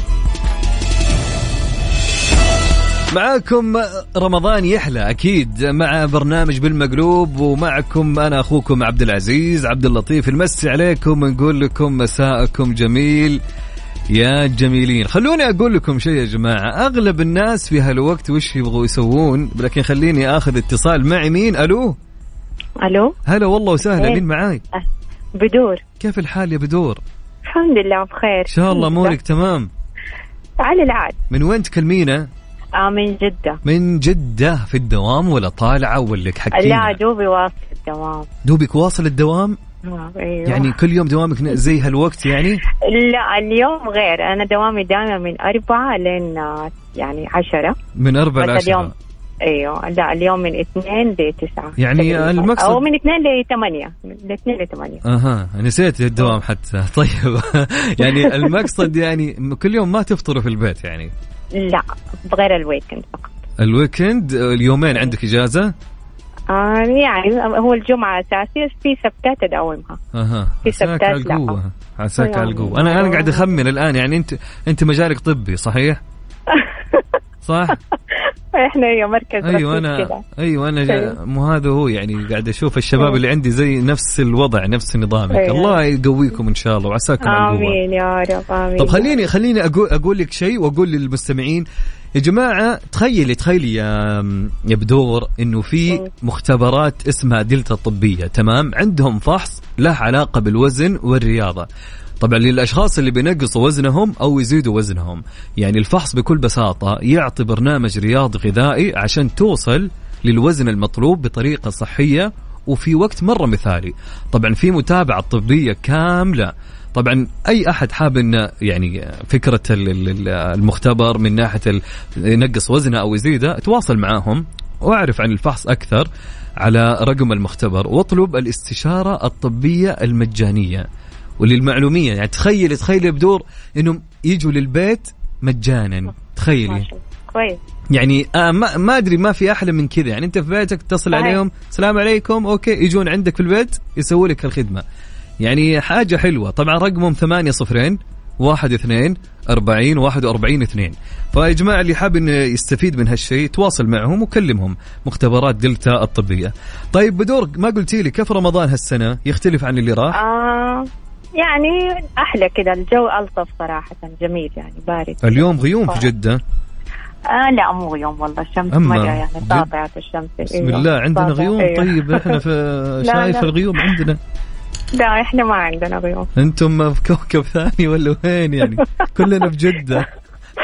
معاكم رمضان يحلى أكيد مع برنامج بالمقلوب، ومعكم أنا أخوكم عبد العزيز عبد اللطيف. المسي عليكم ونقول لكم مساءكم جميل يا جميلين. خلوني أقول لكم شيء يا جماعة، أغلب الناس في هالوقت وش يبغوا يسوون، لكن خليني أخذ اتصال معي. مين؟ ألو ألو هلا والله وسهلا. مين معاي؟ بدور. كيف الحال يا بدور؟ الحمد لله بخير إن شاء الله أمورك تمام على العاد. من وين تكلمينا؟ آه من جدة. من جدة في الدوام ولا طالعة ولا حكينا؟ لا دوبي واصل الدوام. دوبك واصل الدوام؟ أيوة. يعني كل يوم دوامك زي هالوقت يعني؟ لا اليوم غير، أنا دوامي دائما من أربعة لين يعني عشرة. من أربعة لعشرة. ايوه لا اليوم من اثنين لتسعة يعني المقصد او من اثنين لثمانية، من اثنين لثمانية. اها نسيت الدوام حتى. طيب يعني المقصد يعني كل يوم ما تفطروا في البيت يعني؟ لا بغير الويكند فقط. الويكند اليومين عندك اجازة؟ آه يعني هو الجمعة أساسية، في سبتات أداومها. اها في سبتات لا. عساك على القوة. أنا أنا قاعد أخمن الآن يعني أنت أنت مجالك طبي صحيح؟ صح؟ احنا هي مركز ايوه انا كدا. ايوه انا مو هذا هو يعني قاعد اشوف الشباب اللي عندي زي نفس الوضع نفس نظامك. أيوة. الله يقويكم ان شاء الله وعساكم على القوة. امين يا رب امين. طب خليني خليني اقول اقول لك شيء واقول للمستمعين يا جماعه، تخيلي تخيلي يا يا بدور انه في مختبرات اسمها دلتا الطبيه، تمام؟ عندهم فحص له علاقه بالوزن والرياضه. طبعا للأشخاص اللي بينقصوا وزنهم أو يزيدوا وزنهم، يعني الفحص بكل بساطة يعطي برنامج رياضي غذائي عشان توصل للوزن المطلوب بطريقة صحية وفي وقت مرة مثالي. طبعا في متابعة طبية كاملة. طبعا أي أحد حاب إن يعني فكرة المختبر من ناحية ينقص وزنه أو يزيده، تواصل معاهم وأعرف عن الفحص أكثر على رقم المختبر واطلب الاستشارة الطبية المجانية. وللمعلومية يعني تخيلي تخيلي بدور إنهم يجوا للبيت مجانا، تخيلي كويس يعني آه ما ما أدري ما في أحلى من كذا. يعني أنت في بيتك تصل عليهم السلام عليكم أوكي يجون عندك في البيت يسوي لك الخدمة، يعني حاجة حلوة. طبعا رقمهم ثمانية صفرين واحد اثنين أربعين واحد وأربعين اثنين. فيا جماعة اللي حاب إنه يستفيد من هالشيء تواصل معهم وكلمهم. مختبرات دلتا الطبية. طيب بدور ما قلتي لي كيف رمضان هالسنة يختلف عن اللي راح؟ آه يعني أحلى كده، الجو ألطف صراحة، جميل يعني بارد. اليوم غيوم في جدة؟ آه لا مو غيوم والله، الشمس مرة يعني ساطعة الشمس. بسم الله عندنا غيوم. أيوه. طيب احنا في شايف الغيوم عندنا؟ لا احنا ما عندنا غيوم. انتم في كوكب ثاني ولا وين يعني؟ كلنا في جدة.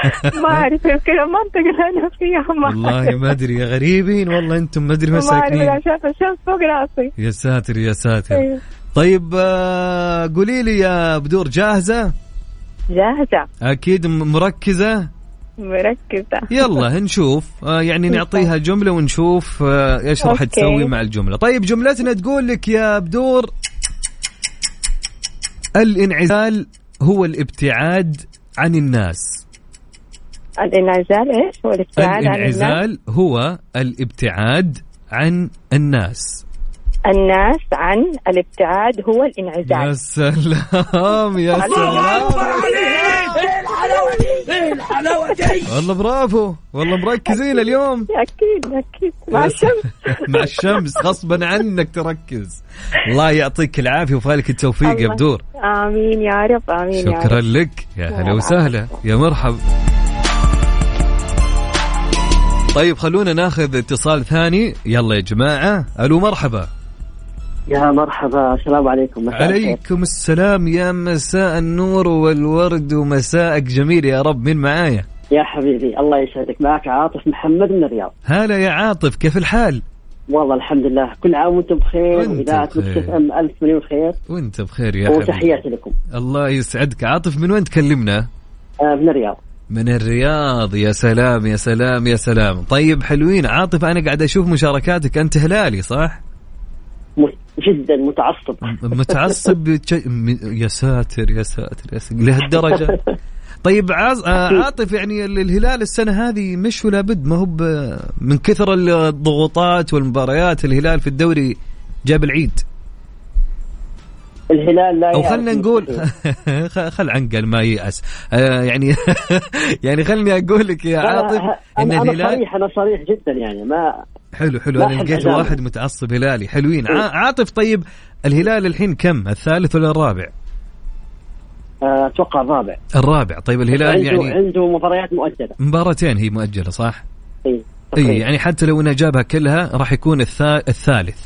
ما أعرف يمكن المنطقة اللي أنا فيها ما والله ما أدري يا غريبين والله أنتم ما أدري مساكنين. ما أعرف شايف الشمس فوق راسي. يا ساتر يا ساتر. أيوه. طيب آه قولي لي يا بدور جاهزة؟ جاهزة. أكيد مركزة؟ مركزة. يلا نشوف آه يعني نعطيها جملة ونشوف آه إيش راح تسوي مع الجملة. طيب جملتنا تقول لك يا بدور: الانعزال هو الابتعاد عن الناس. الانعزال إيش هو الابتعاد عن الناس؟ الانعزال هو الابتعاد عن الناس. الناس عن الابتعاد هو الانعزال. يا سلام يا سلام. والله برافو والله مركزين اليوم. أكيد أكيد مع الشمس. مع الشمس غصبا عنك تركز. الله يعطيك العافية وفالك التوفيق يا بدور. آمين يا رب آمين. شكرا يا رب. لك يا هلا وسهلا يا مرحب. طيب خلونا ناخذ اتصال ثاني. يلا يا جماعة. ألو مرحبا. يا مرحبا السلام عليكم. عليكم السلام يا مساء النور والورد ومساءك جميل يا رب. من معايا؟ يا حبيبي الله يسعدك. معك عاطف محمد من الرياض. هلا يا عاطف كيف الحال؟ والله الحمد لله كل عام وانتم بخير وإذاعة مكسف أم ألف مليون خير. وانت بخير يا حبيبي. وتحياتي لكم. الله يسعدك. عاطف من وين تكلمنا؟ آه من الرياض. من الرياض. يا سلام يا سلام يا سلام. طيب حلوين. عاطف أنا قاعد أشوف مشاركاتك. أنت هلالي صح؟ جدا متعصب. متعصب يا ساتر يا ساتر يا ساتر لهالدرجة. طيب عاطف يعني الهلال السنة هذه مش ولا بد ما هو من كثر الضغوطات والمباريات. الهلال في الدوري جاب العيد. الهلال لا أو خلنا نقول خل عنقل ما ييأس يعني يعني خلني أقول لك يا عاطف إن أنا الهلال صريح أنا صريح جدا يعني ما حلو حلو. أنا لقيت واحد متعصب هلالي. حلوين. عاطف طيب الهلال الحين كم؟ الثالث ولا الرابع؟ أتوقع الرابع. الرابع. طيب الهلال عنده يعني عنده مباريات مؤجلة. مباراتين هي مؤجلة صح؟ إيه. إيه يعني حتى لو إنه جابها كلها راح يكون الثالث.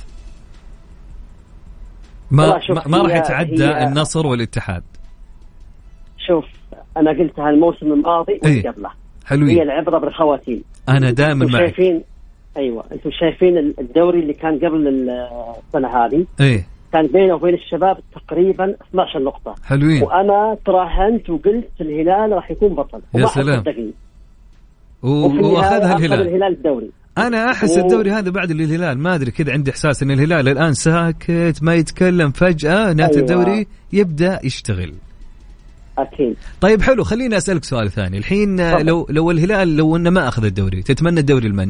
ما ما راح يتعدى النصر والاتحاد. شوف أنا قلتها الموسم الماضي إيه؟ وقبله. حلوين. هي العبرة بالخواتيم. أنا دائما معك. شايفين أيوة أنتم شايفين الدوري اللي كان قبل السنة هذه إيه؟ كان بينه وبين الشباب تقريبا اثنتي عشرة نقطة. حلوين. وأنا تراهنت وقلت الهلال راح يكون بطل. يا سلام. وأخذها الهلال. الهلال الدوري. أنا أحس و... الدوري هذا بعد الهلال ما أدري كذا عندي إحساس إن الهلال الآن ساكت ما يتكلم فجأة نهاية أيوة. الدوري يبدأ يشتغل. أكيد. طيب حلو خليني أسألك سؤال ثاني الحين. طبعا. لو لو الهلال لو إنه ما أخذ الدوري تتمنى الدوري لمن؟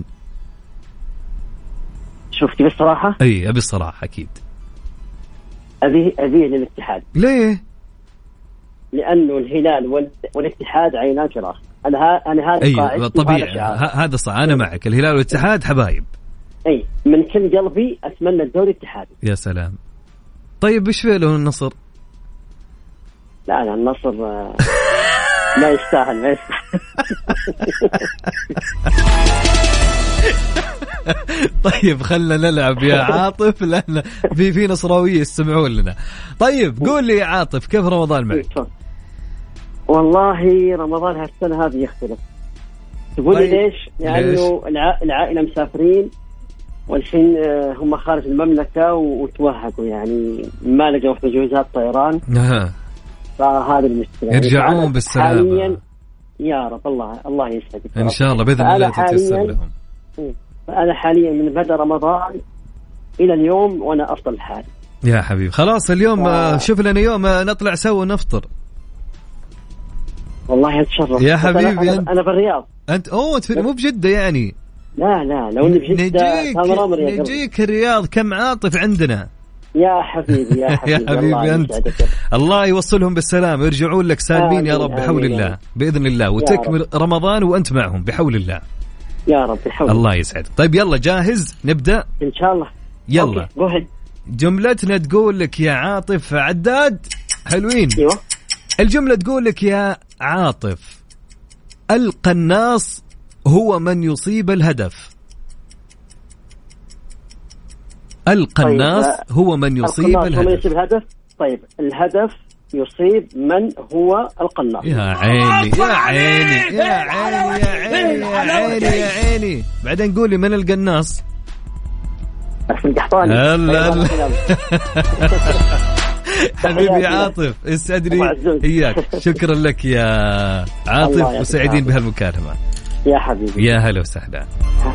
شوفتي بالصراحة؟ أي أبي الصراحة أكيد. أبي أبي للاتحاد. ليه؟ لأنه الهلال وال... والاتحاد عينان في راس. أنا ها... أنا هذا أيوة قاعد طبيعي هذا صح. أنا معك. الهلال والاتحاد حبايب. أي من كل قلبي أتمنى الدوري الاتحادي. يا سلام. طيب إيش فيه له النصر؟ لا أنا النصر ما يستاهل ما يستاهل. طيب خلنا نلعب يا عاطف لأن في في نصراوية يستمعون لنا. طيب قول لي يا عاطف كيف رمضان معك؟ والله رمضان هالسنة هذه يختلف. تقول لي ليش؟ لأنه يعني العائلة مسافرين والحين هم خارج المملكة وتوهقوا يعني ما لقوا حجوزات طيران. أها. فهذا المشكلة. يرجعون بالسلامة. حاليا يا رب الله الله يسعدك. إن شاء الله بإذن الله تتيسر لهم. فأنا حاليا من بدأ رمضان إلى اليوم وأنا أفضل حال. يا حبيبي خلاص اليوم آه. شوف لنا يوم نطلع سوا نفطر. والله أتشرف يا حبيبي. أنا, أنا, أنا بالرياض. أنت أوه مو بجدة يعني؟ لا لا لو إني بجدة نجيك نجيك الرياض. كم عاطف عندنا. يا حبيبي يا حبيبي, يا حبيبي الله أنت الله يوصلهم بالسلامة ويرجعون لك سالمين يا رب بحول الله بإذن الله وتكمل رمضان وأنت معهم بحول الله يا رب بحول الله يسعدك. طيب يلا جاهز نبدأ إن شاء الله. يلا جملتنا تقول لك يا عاطف عداد. حلوين. أيوة. الجملة تقول لك يا عاطف القناص هو من يصيب الهدف. القناص طيب. هو من يصيب الهدف. هو من يصيب الهدف. طيب الهدف يصيب من هو القناص. يا عيني يا عيني يا عيني يا عيني يا عيني يا عيني. بعدين قولي من القناص؟ أحسن قحطاني. هلا حبيبي عاطف، اسعدني إياك. شكرا لك يا عاطف وسعيدين بهالمكالمة يا حبيبي. يا هلا وسهلا.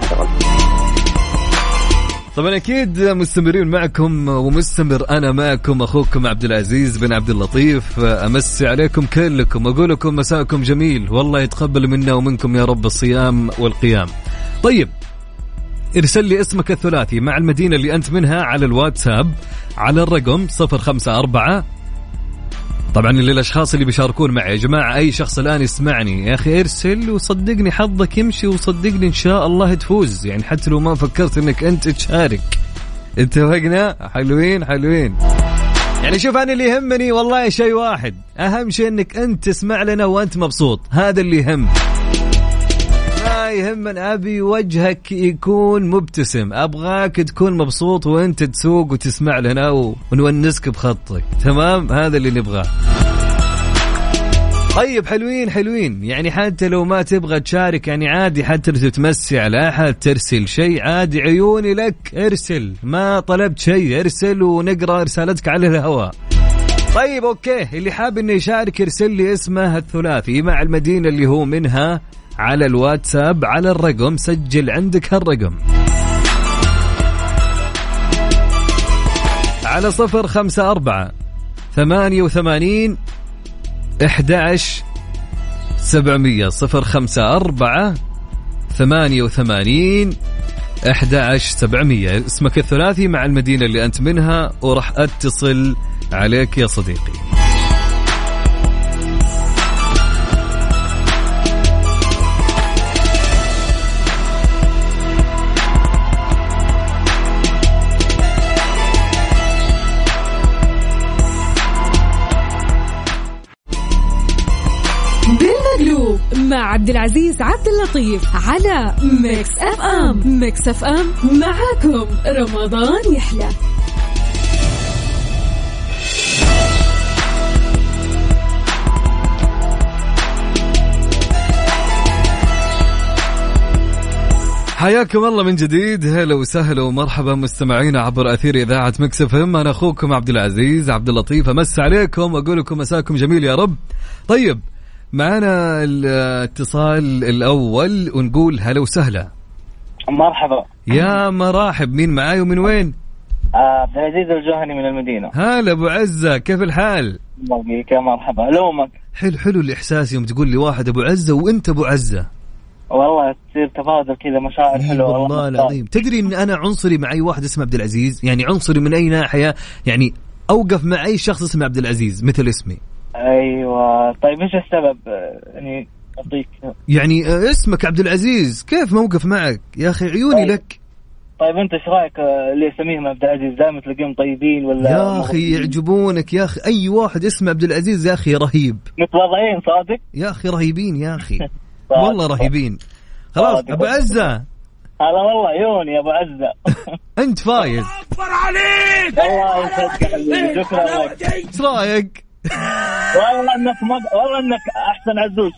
طبعا أكيد مستمرين معكم ومستمر أنا معكم أخوكم عبد العزيز بن عبد اللطيف. أمسي عليكم كلكم، أقول لكم مساءكم جميل، والله يتقبل منا ومنكم يا رب الصيام والقيام. طيب ارسل لي اسمك الثلاثي مع المدينة اللي أنت منها على الواتساب على الرقم صفر خمسة أربعة. طبعا للأشخاص اللي بيشاركون معي يا جماعة، أي شخص الآن يسمعني يا أخي ارسل وصدقني حظك يمشي، وصدقني إن شاء الله تفوز، يعني حتى لو ما فكرت إنك أنت تشارك. اتفقنا؟ حلوين حلوين. يعني شوف أنا اللي يهمني والله شيء واحد، أهم شيء إنك أنت تسمع لنا وأنت مبسوط، هذا اللي يهم. ما يهمنا، أبي وجهك يكون مبتسم، أبغاك تكون مبسوط وأنت تسوق وتسمع لنا ونونسك بخطك، تمام؟ هذا اللي نبغاه. طيب حلوين حلوين، يعني حتى لو ما تبغى تشارك يعني عادي، حتى لو تمسي على أحد ترسل شيء عادي، عيوني لك، ارسل، ما طلبت شيء، ارسل ونقرأ رسالتك على الهواء. طيب أوكي، اللي حاب إنه يشارك يرسل لي اسمه الثلاثي مع المدينة اللي هو منها على الواتساب على الرقم، سجل عندك هالرقم على صفر خمسة أربعة ثمانية وثمانين أحد عشر سبعمية. صفر خمسة أربعة ثمانية وثمانين أحد عشر سبعمية، اسمك الثلاثي مع المدينة اللي أنت منها ورح أتصل عليك يا صديقي. بالمقلوب مع عبد العزيز عبد اللطيف على ميكس اف ام. ميكس اف ام معاكم رمضان يحلى. حياكم الله من جديد، هلا وسهلا ومرحبا مستمعينا عبر أثير إذاعة ميكس اف ام. أنا أخوكم عبد العزيز عبد اللطيف، أمس عليكم وأقول لكم مساكم جميل يا رب. طيب معنا الاتصال الأول ونقول هلا وسهلا. مرحبا. يا مرحب، مين معاي ومن وين؟ عبد العزيز الجوهني من المدينة. هلا أبو عزة، كيف الحال؟ بقيك يا مرحبا. لومك. حلو حلو الإحساس يوم تقول لي واحد أبو عزة وأنت أبو عزة، والله تصير تفاضل كذا، مشاعر حلوة والله العظيم. تدري إن أنا عنصري مع أي واحد اسمه عبد العزيز، يعني عنصري من أي ناحية، يعني أوقف مع أي شخص اسمه عبد العزيز مثل اسمي. أيوة. طيب إيش السبب يعني أعطيك؟ يعني اسمك عبد العزيز كيف موقف معك يا أخي، عيوني طيب. لك. طيب أنت إيش رأيك اللي يسميهم عبد العزيز دائما تلاقيهم طيبين ولا يا أخي يعجبونك يا أخي، أي واحد اسمه عبد العزيز يا أخي رهيب، متواضعين صادق يا أخي، رهيبين يا أخي والله رهيبين. خلاص أبو عزة، هلا والله عيوني يا أبو عزة. أنت فايز. أكبر عليك. الله يسعدك حبيبي، شكرا لك. إيش رأيك؟ والله انك مد... والله انك احسن عزوز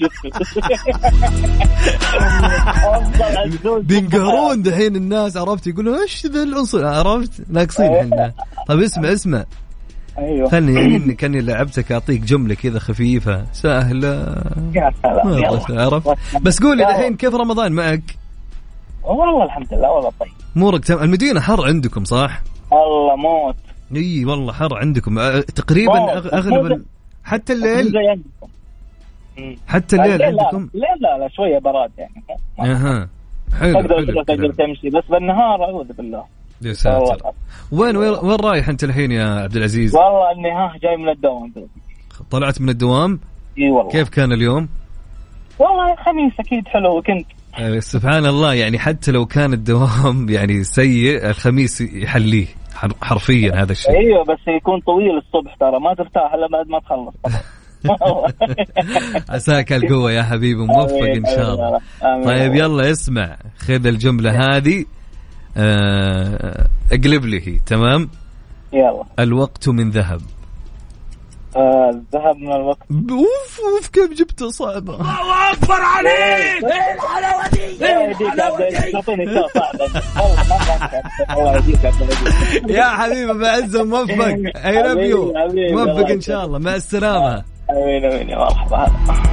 شفت. بينقهرون دحين الناس، عرفت؟ يقولوا ايش ذا العنصر، عرفت؟ ناقصين احنا. طيب اسمع اسمع، ايوه خلني يعني كاني لعبتك اعطيك جمله كذا خفيفه سهله يا سلام، عرفت؟ بس قولي دحين كيف رمضان معك؟ والله الحمد لله والله طيب. امورك تمام؟ المدينه حر عندكم صح؟ الله موت. اي والله حر عندكم تقريبا اغلب، حتى الليل حتى الليل عندكم؟ لا لا لا شويه براد يعني. اها حلو حلو. تقدر تمشي بس بالنهار اعوذ بالله. يا ساتر. وين وين رايح انت الحين يا عبد العزيز؟ والله اني ها جاي من الدوام. طلعت من الدوام؟ اي والله. كيف كان اليوم؟ والله خميس اكيد حلو وكنت سبحان الله، يعني حتى لو كان الدوام يعني سيء الخميس يحليه حرفيا هذا الشيء. ايوه بس يكون طويل الصبح ترى ما ترتاح الا بعد ما تخلص. عساك القوة يا حبيبي، موفق ان شاء الله. طيب يلا اسمع، خذ الجملة هذه اقلب لي هي، تمام؟ يلا. الوقت من ذهب. ذهب من الوقت. اوف اوف كيف جبته صعبة. الله اكبر عليك. ايه الحلاوة دي. ايه الحلاوة دي. تعطيني شيء صعب. يا حبيبي بعزة موفق. اي لاف يو. موفق ان شاء الله. مع السلامة. امين امين يا مرحبا.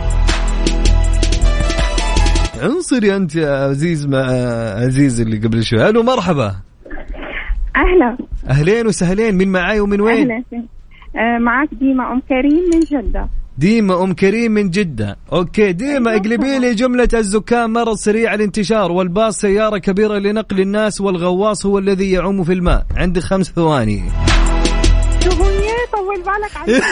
عنصري انت يا عزيز مع عزيز اللي قبل شوي. الو مرحبا. اهلا. اهلين وسهلين. مين معاي ومن وين؟ اهلا. آه معك ديما ام كريم من جدة. ديما ام كريم من جدة. اوكي ديما اقلبي لي جملة الزكام مرض سريع الانتشار والباص سيارة كبيرة لنقل الناس والغواص هو الذي يعوم في الماء. عندك خمس ثواني. شو هي طول بالك عليك.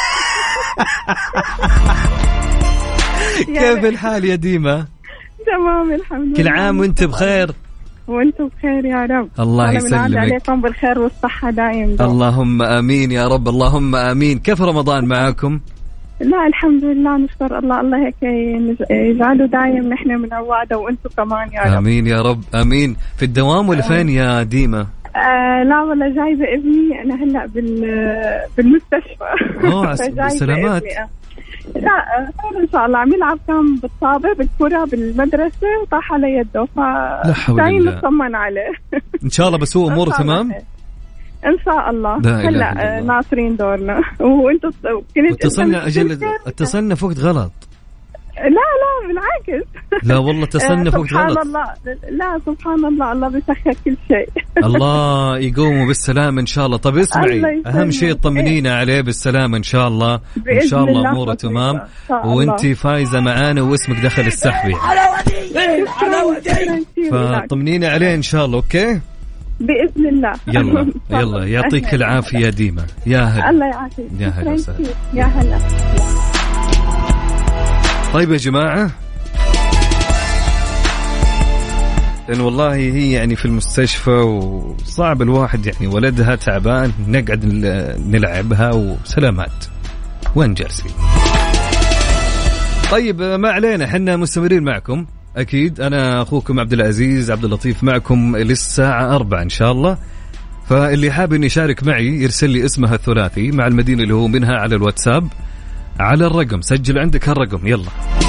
كيف الحال يا ديما؟ تمام الحمد لله. كل عام وانت بخير. وانتم بخير يا رب. الله يسلمك. عليكم بالخير والصحة دائما. اللهم آمين يا رب. اللهم آمين. كيف رمضان معكم؟ لا الحمد لله نشكر الله. الله هيك يجعله دائما نحن من الوعدة وانتم كمان يا رب. آمين يا رب. آمين. في الدوام ولا فين يا ديما؟ آه لا والله جايبة ابني أنا هلأ بال بالمستشفى. أوه سلامات. لا إن شاء الله عم يلعب كان بالطابة بالكرة بالمدرسة وطاح على يده فجايين نطمن عليه. إن شاء الله بس هو أموره تمام. إن شاء الله. هلا ناصرين دورنا وأنتوا كنت اتصلنا أجل اتصلنا في وقت غلط. لا لا بالعكس. لا والله تصنف وقت غلط. سبحان الله. لا سبحان الله الله بيسخر كل شيء. الله يقومه بالسلامة إن شاء الله. طب اسمعي أهم شيء طمنينا عليه بالسلامة إن شاء الله. إن شاء الله أموره تمام وأنتي فايزة معانا واسمك دخل السحبي. فطمنينا عليه إن شاء الله. أوكي بإذن الله. يلا يلا يعطيك العافية ديما. يا هلا. الله يعافيك. يا هلا وسهلا. يا هلا. طيب يا جماعة لأن والله هي يعني في المستشفى وصعب الواحد يعني ولدها تعبان نقعد نلعبها وسلامات. وين جالسين؟ طيب ما علينا حنا مستمرين معكم أكيد. أنا أخوكم عبد العزيز عبد اللطيف معكم للساعة أربعة إن شاء الله. فاللي حاب إنه يشارك معي يرسل لي اسمها الثلاثي مع المدينة اللي هو منها على الواتساب على الرقم. سجل عندك هالرقم يلا.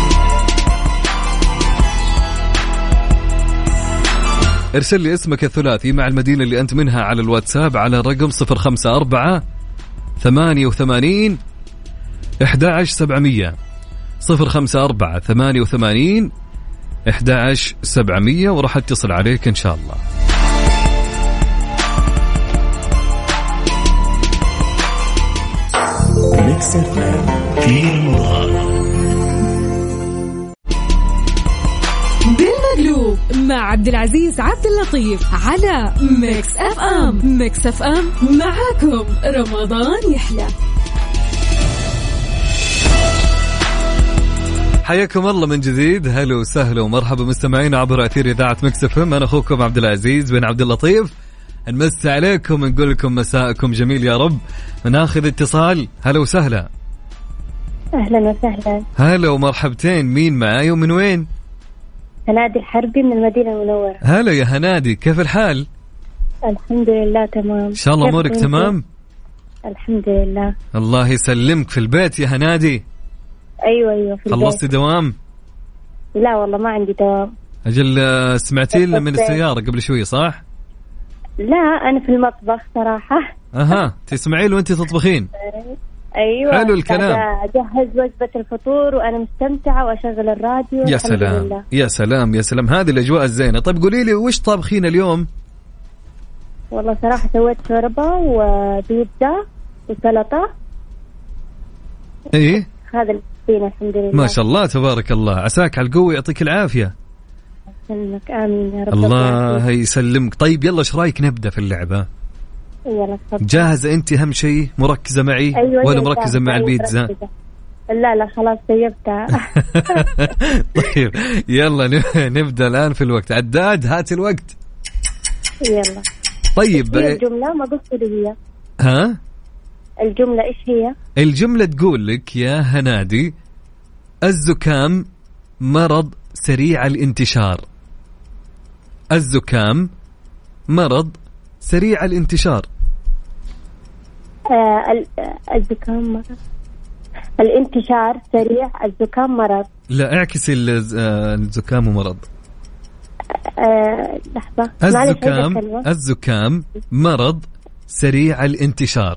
ارسل لي اسمك الثلاثي مع المدينة اللي أنت منها على الواتساب على الرقم صفر خمسة أربعة ثمانية وثمانين أحد عشر سبعمية. صفر خمسة أربعة ثمانية وثمانين أحد عشر سبعمية وراح اتصل عليك إن شاء الله. بالمقلوب مع عبد العزيز عبد اللطيف على ميكس اف ام. ميكس اف ام معاكم رمضان يحلى. حياكم الله من جديد. هلا وسهلا ومرحبا مستمعين عبر أثير إذاعة ميكس اف ام. أنا أخوكم عبد العزيز بن عبد اللطيف. نمسي عليكم نقول لكم مساءكم جميل يا رب. ناخذ اتصال. هلا وسهلا. أهلا وسهلا. هلا ومرحبتين. مين معاي ومن وين؟ هنادي الحربي من المدينة المنورة. هلا يا هنادي كيف الحال؟ الحمد لله تمام. إن شاء الله أمورك تمام؟ الحمد لله. الله يسلمك. في البيت يا هنادي؟ أيوة أيوة في البيت. خلصتي دوام؟ لا والله ما عندي دوام. أجل سمعتي لنا من السيارة قبل شوي صح؟ لا أنا في المطبخ صراحة. أها تسمعي له وأنت تطبخين؟ أيوة حلو الكلام. أجهز وجبة الفطور وأنا مستمتعة وأشغل الراديو. يا سلام لله. يا سلام يا سلام هذه الأجواء الزينة. طيب قولي لي وش طابخين اليوم؟ والله صراحة سويت شوربة وبيتزا وسلطة. إيه هذا اللي الحمد لله. ما شاء الله تبارك الله. عساك على القوة يعطيك العافية. يسلمك آمين يا رب. الله يسلمك. طيب يلا ايش رايك نبدأ في اللعبة؟ يلا تفضل. جاهزة أنت أهم شيء مركزة معي؟ أيوة ولا مركزة مع البيتزا؟ لا لا خلاص سيبتها. طيب يلا نبدأ الآن في الوقت. عداد هات الوقت. يلا. طيب الجملة ما قلت لي هي. ها؟ الجملة إيش هي؟ الجملة تقول لك يا هنادي الزكام مرض سريع الانتشار. الزكام مرض سريع الانتشار. آه الزكام مرض. الانتشار سريع. الزكام مرض. لا اعكسي الزكام ومرض. آه لحظة. الزكام الزكام مرض سريع الانتشار.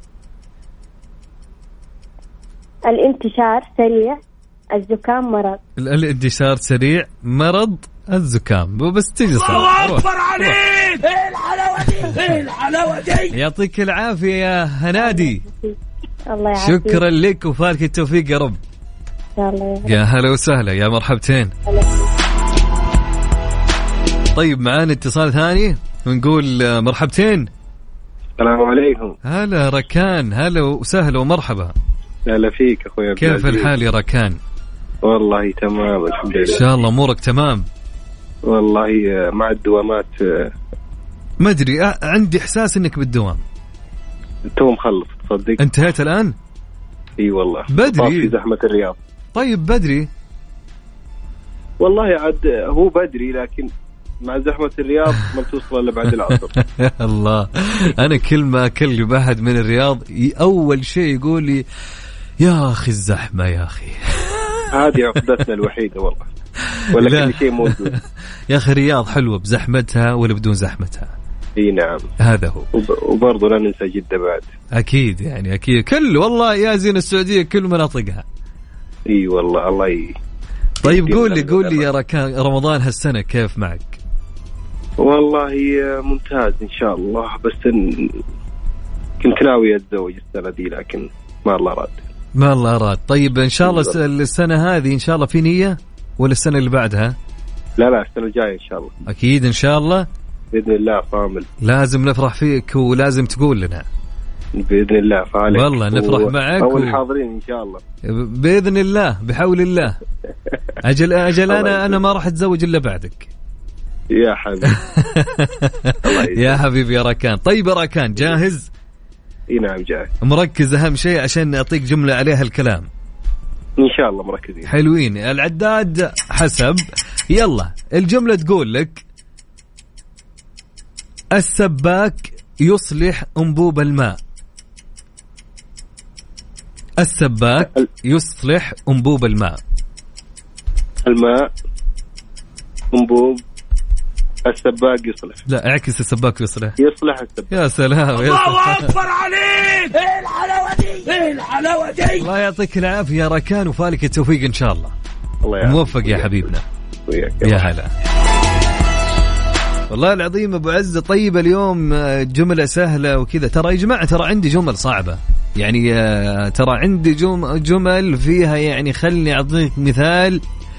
الانتشار سريع. الزكام مرض. الانتشار سريع مرض الزكام. بس تجي الله أكبر عليك. ايه الحلاوة دي ايه الحلاوة دي. يعطيك العافية يا هنادي. الله يعافيك. شكرا لك وفالك التوفيق يا رب. الله يا هلا وسهلا يا مرحبتين. طيب معانا اتصال ثاني ونقول مرحبتين. السلام عليكم. هلا ركان. هلا وسهلا ومرحبا. هلا فيك اخوي. كيف الحال يا ركان؟ والله تمام الحمد لله. ان شاء الله امورك تمام. والله مع الدوامات ما ادري عندي احساس انك بالدوام. تو مخلص تصدق. انتهيت الان؟ اي والله بدري في زحمة الرياض. طيب بدري والله عاد هو بدري لكن مع زحمة الرياض ما توصل إلا بعد العصر. الله أنا كل ما أكلم أحد من الرياض أول شيء يقول لي يا أخي الزحمة يا أخي. هذه عقدتنا الوحيدة والله. ولا كل شيء موجود. يا أخي الرياض حلوة بزحمتها ولا بدون زحمتها. اي نعم هذا هو. وبرضه لا ننسى جدة بعد. أكيد يعني أكيد كل والله يا زين السعودية كل مناطقها. اي والله الله ي... طيب قول لي قول لي يا ركان رمضان هالسنة كيف معك؟ والله ممتاز إن شاء الله بس إن كنت ناوي أتزوج السنة دي لكن ما الله أراد. ما الله أراد. طيب إن شاء الله السنة هذه إن شاء الله في نية ولا السنة اللي بعدها؟ لا لا السنة الجاية إن شاء الله. أكيد إن شاء الله بإذن الله فامل. لازم نفرح فيك ولازم تقول لنا. بإذن الله فعليك. والله نفرح و... معك. أول حاضرين إن شاء الله. بإذن الله بحول الله. أجل أجل أنا أنا ما راح أتزوج إلا بعدك. يا حبيبي. يا حبيبي يا ركان. طيب يا ركان جاهز؟ اي نعم جاهز. مركز أهم شيء عشان نعطيك جملة عليها الكلام. إن شاء الله مركزين. حلوين. العداد حسب. يلا الجملة تقول لك السباك يصلح أنبوب الماء. السباك يصلح أنبوب الماء. الماء أنبوب السباك يصلح. لا اعكس السباك يصلح. يصلح السباك. يا سلام. الله أكبر عليك. ايه الحلاوة دي ايه الحلاوة دي. الله يعطيك العافية يا ركان وفالك التوفيق إن شاء الله. الله يعافيك. موفق يا حبيبنا. يا هلا. والله العظيم أبو عزة. طيب اليوم جملة سهلة وكذا. ترى يا جماعة ترى عندي جمل صعبة يعني ترى عندي جمل فيها يعني خلني أعطيك مثال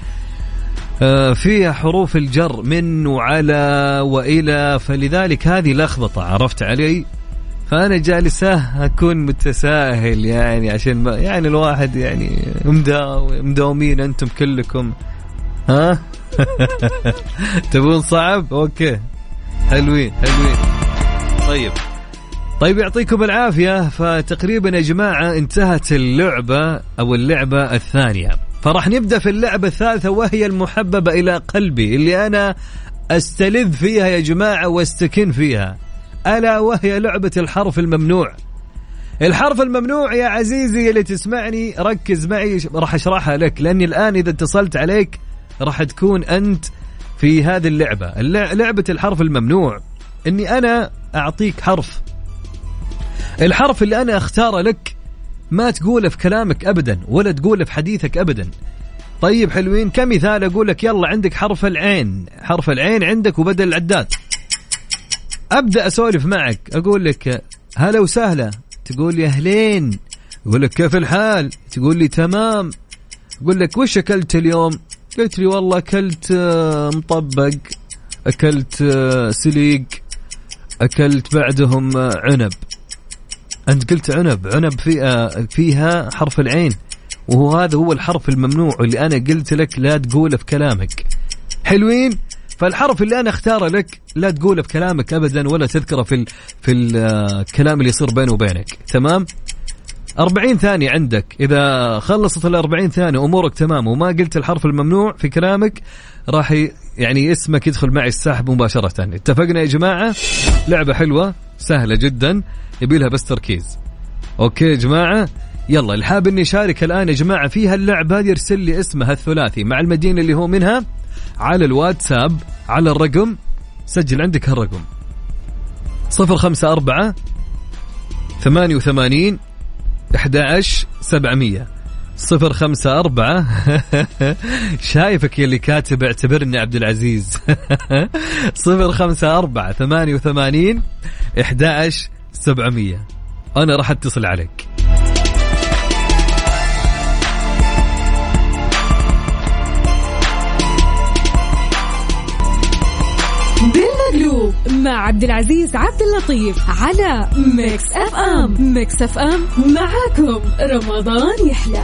فيها حروف الجر من وعلى وإلى فلذلك هذه لخبطة عرفت علي. فأنا جالسة أكون متساهل يعني عشان ما يعني الواحد يعني مداومين أنتم كلكم ها. تبون صعب أوكي حلوين حلوين. طيب طيب يعطيكم العافية. فتقريبا يا جماعة انتهت اللعبة أو اللعبة الثانية. فراح نبدأ في اللعبة الثالثة وهي المحببة إلى قلبي اللي أنا أستلذ فيها يا جماعة واستكن فيها ألا وهي لعبة الحرف الممنوع. الحرف الممنوع يا عزيزي اللي تسمعني ركز معي راح أشرحها لك لأني الآن إذا اتصلت عليك راح تكون أنت في هذه اللعبة. لعبة الحرف الممنوع أني أنا أعطيك حرف. الحرف اللي أنا أختاره لك ما تقوله في كلامك أبدا ولا تقوله في حديثك أبدا. طيب حلوين. كمثال أقول لك يلا عندك حرف العين. حرف العين عندك وبدل العداد. أبدأ أسولف معك أقول لك هلا وسهلا تقول لي أهلين. أقول لك كيف الحال تقول لي تمام. أقول لك وش أكلت اليوم قلت لي والله أكلت مطبق أكلت سليق أكلت بعدهم عنب. أنت قلت عنب. عنب فيها, فيها حرف العين وهو هذا هو الحرف الممنوع اللي أنا قلت لك لا تقوله في كلامك. حلوين. فالحرف اللي أنا اختاره لك لا تقوله في كلامك أبدا ولا تذكره في ال في الكلام اللي يصير بينه وبينك. تمام. أربعين ثانية عندك. إذا خلصت الأربعين ثانية أمورك تمام وما قلت الحرف الممنوع في كلامك راح يعني اسمك يدخل معي السحب مباشرة. اتفقنا يا جماعة؟ لعبة حلوة سهلة جدا يبي لها بس تركيز. أوكي يا جماعة، يلا اللي حاب إني شارك الآن يا جماعة فيها اللعبة يرسل لي اسمها الثلاثي مع المدينة اللي هو منها على الواتساب على الرقم، سجل عندك هالرقم صفر خمسة أربعة ثمانية وثمانين أحد عشر سبعمية. صفر خمسة أربعة شايفك يلي كاتب اعتبرني عبد العزيز. صفر خمسة أربعة ثمانية وثمانين أحد عشر سبعمية. أنا راح أتصل عليك. بالمقلوب مع عبد العزيز عبد اللطيف على ميكس اف ام. ميكس اف ام معاكم رمضان يحلى.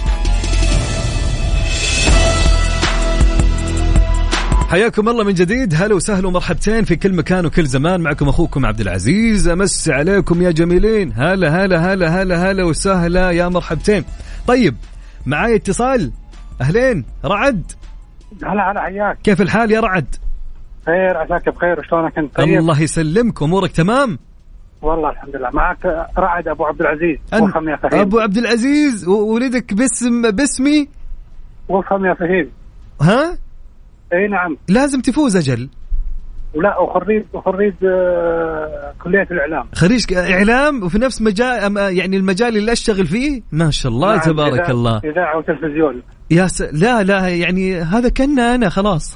حياكم الله من جديد، هلا وسهلا ومرحبتين في كل مكان وكل زمان. معكم أخوكم عبد العزيز، أمس عليكم يا جميلين. هلا هلا هلا هلا هلا وسهلا يا مرحبتين. طيب معاي اتصال. أهلين رعد. هلا هلا حياك. كيف الحال يا رعد؟ خير، عساك بخير وشلونك انت؟ طيب. الله يسلمك، امورك تمام؟ والله الحمد لله. معك رعد ابو عبد العزيز. وفهم يا فهيم. ابو عبد العزيز، وولدك باسم باسمي؟ وفهم يا فهيم. ها؟ اي نعم. لازم تفوز اجل. ولا وخريج وخريج آه كلية الاعلام. خريج اعلام وفي نفس مجال يعني المجال اللي اشتغل فيه؟ ما شاء الله. نعم. تبارك إذاعة الله. اذاعة وتلفزيون. يا س... لا لا يعني هذا كنا انا خلاص.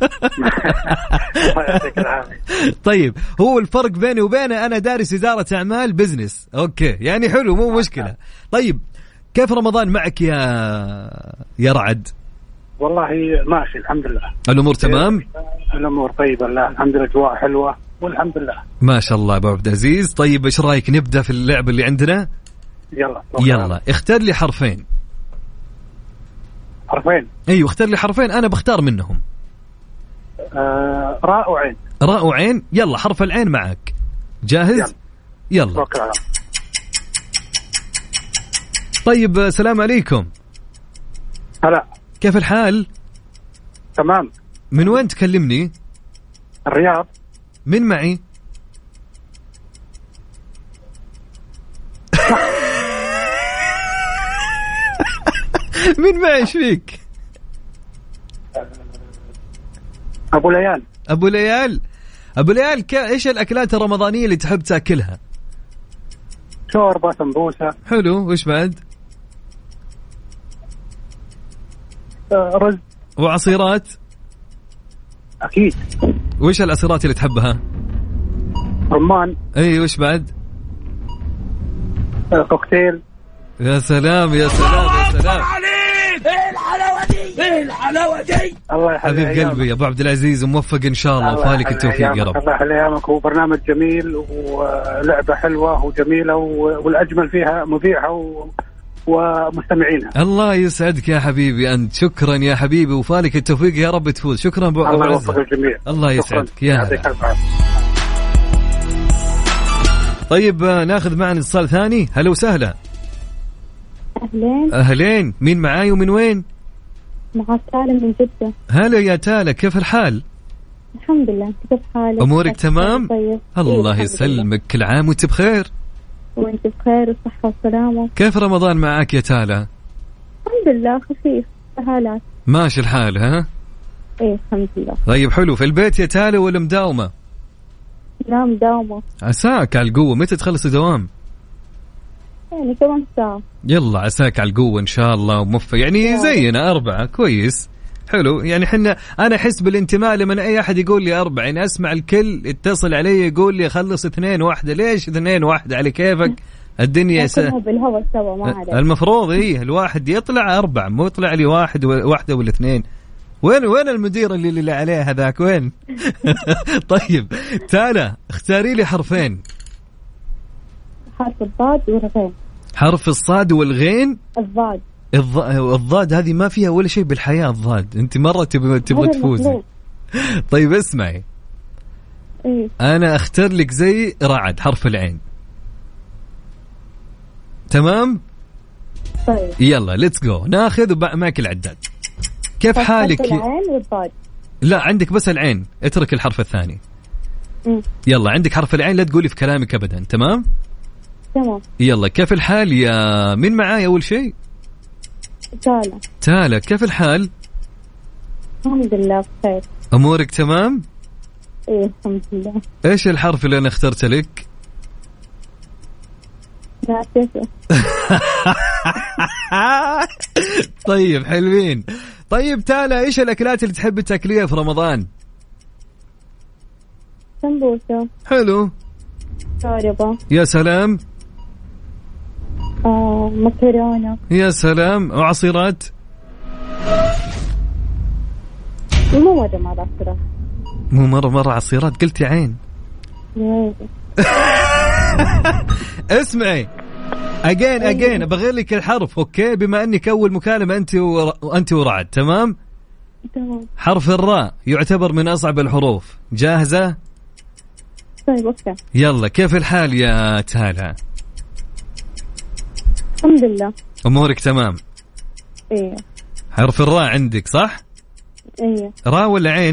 طيب هو الفرق بيني وبينه أنا دارس إدارة أعمال بزنس. أوكي يعني حلو، مو مشكلة. طيب كيف رمضان معك يا يا رعد؟ والله ماشي الحمد لله. الأمور تمام؟ الأمور طيبة لا الحمد لله، أجواء حلوة والحمد لله. ما شاء الله أبو عبد العزيز. طيب إيش رأيك نبدأ في اللعبة اللي عندنا؟ يلا يلا اختار لي حرفين. حرفين؟ أيوة اختار لي حرفين، أنا بختار منهم. آه، راء وعين. راء وعين. يلا حرف العين معك. جاهز؟ يلا, يلا. طيب السلام عليكم. هلا. كيف الحال؟ تمام. من وين تكلمني؟ الرياض. من معي؟ من معي ايش فيك؟ أبو ليال. أبو ليال. أبو ليال ك... إيش الأكلات الرمضانية اللي تحب تأكلها؟ شوربة، سمبوسة. حلو. وإيش بعد؟ آه، رز. وعصيرات؟ أكيد. وإيش العصيرات اللي تحبها؟ رمان. أي. وإيش بعد؟ آه، كوكتيل. يا سلام يا سلام يا سلام. ايه الحلاوه دي، ايه الحلاوه دي. الله يحفظك حبيب قلبي يا ابو عبد العزيز، وموفق ان شاء الله وفالك التوفيق يا رب. الله يحفظ ايامك. وبرنامج جميل ولعبه حلوه وجميله، والاجمل فيها مذيعها و... ومستمعينها. الله يسعدك يا حبيبي انت. شكرا يا حبيبي وفالك التوفيق يا رب تفوز. شكرا ابو عبد العزيز. الله يوفق الجميع. الله يسعدك يا هلا. طيب ناخذ معنا اتصال ثاني. هلا وسهلا. أهلين. أهلين. مين معاي ومن وين؟ مع تالا من جدة. هلا يا تالا، كيف الحال؟ الحمد لله. كيف حالك؟ أمورك تمام؟ طيب. الله إيه يسلمك. كل عام وانت بخير. وانت بخير والصحة والسلامة. كيف رمضان معك يا تالا؟ الحمد لله خفيف سهالات. ماشي الحال ها؟ ايه الحمد لله. طيب حلو. في البيت يا تالا ولا مداومة؟ لا مداومة. عساك على القوة. متى تخلص الدوام؟ يعني كمان ساعة. يلا عساك على القوة إن شاء الله وموفق. يعني زينا أربعة كويس. حلو. يعني حنا أنا أحس بالانتماء لما أي أحد يقول لي أربعة. يعني أسمع الكل يتصل علي يقول لي خلص اثنين واحدة. ليش اثنين واحدة؟ على كيفك الدنيا سهلة بالهواء سوا ما عليك. المفروض إيه الواحد يطلع أربعة، مو يطلع لي واحد واحدة ولا اثنين. وين وين المدير اللي اللي عليه هذاك وين؟ طيب تالا اختاري لي حرفين. حرف الضاد والغين. حرف الصاد والغين. الضاد. الض... الضاد هذه ما فيها ولا شيء بالحياة. الضاد انت مرة تبغى تبغى تفوزي. طيب اسمعي. إيه؟ انا اختار لك زي رعد حرف العين. تمام. طيب يلا ليتس جو. ناخذ معك العداد. كيف حالك؟ حرف العين والضاد. لا عندك بس العين، اترك الحرف الثاني. م. يلا عندك حرف العين، لا تقولي في كلامك ابدا. تمام. تمام. يلا كيف الحال يا مين معاي أول شيء؟ تالا. تالا كيف الحال؟ الحمد لله بخير. أمورك تمام؟ إيه الحمد لله. إيش الحرف اللي أنا اخترت لك؟ ناسيته. طيب حلوين. طيب تالا إيش الأكلات اللي تحب تاكليها في رمضان؟ سمبوسة. حلو. شوربة. يا سلام. آه مكرونة. يا سلام. وعصيرات؟ مو مرة مرة عصيرات. مو مرة مرة عصيرات قلتي عين. اسمعي أجين أجين بغير لك الحرف أوكي بما أنك أول مكالمة أنت وأنت ورعد تمام. تمام. حرف الراء يعتبر من أصعب الحروف. جاهزة؟ طيب أوكي. يلا كيف الحال يا تالا؟ الحمد لله. أمورك تمام؟ إيه. حرف الراء عندك صح؟ إيه. راء ولا عين؟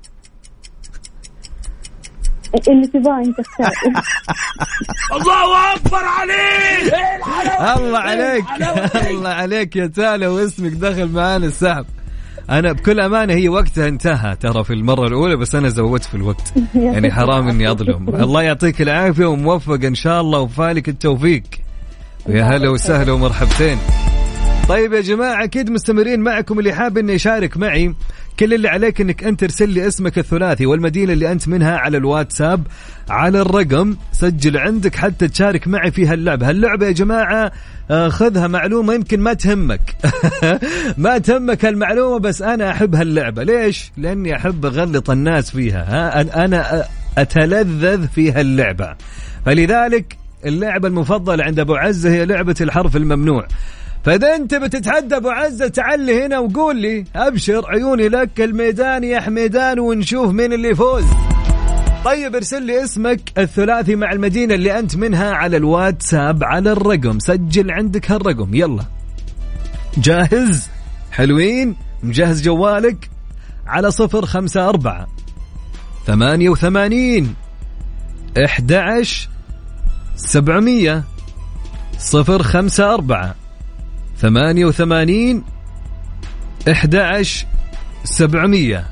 اللي تبغاه أنت اختار. الله أكبر عليك. الله عليك. الله عليك يا تالا واسمك دخل معانا السحب. أنا بكل أمانة هي وقتها انتهى ترى في المرة الأولى بس أنا زودت في الوقت يعني حرام إني أظلم. الله يعطيك العافية وموفق إن شاء الله وفالك التوفيق. ويا هلا وسهلا ومرحبتين. طيب يا جماعة أكيد مستمرين معكم. اللي حاب إنه يشارك معي كل اللي عليك إنك أنت ترسل لي اسمك الثلاثي والمدينة اللي أنت منها على الواتساب على الرقم. سجل عندك حتى تشارك معي في هاللعبة. هاللعبة يا جماعة خذها معلومة يمكن ما تهمك. ما تهمك هالمعلومة بس أنا أحب هاللعبة. ليش؟ لأني أحب أغلط الناس فيها. ها أنا أتلذذ في هاللعبة. فلذلك اللعبة المفضلة عند أبو عزة هي لعبة الحرف الممنوع. فإذا أنت بتتحدى أبو عزة تعال لي هنا وقول لي أبشر عيوني لك الميدان يا حميدان ونشوف مين اللي يفوز. طيب ارسل لي اسمك الثلاثي مع المدينة اللي أنت منها على الواتساب على الرقم. سجل عندك هالرقم. يلا جاهز؟ حلوين؟ مجهز جوالك على صفر خمسة أربعة ثمانية وثمانين أحد عشر سبعمية. صفر خمسة أربعة ثمانية وثمانين أحد عشر سبعمية.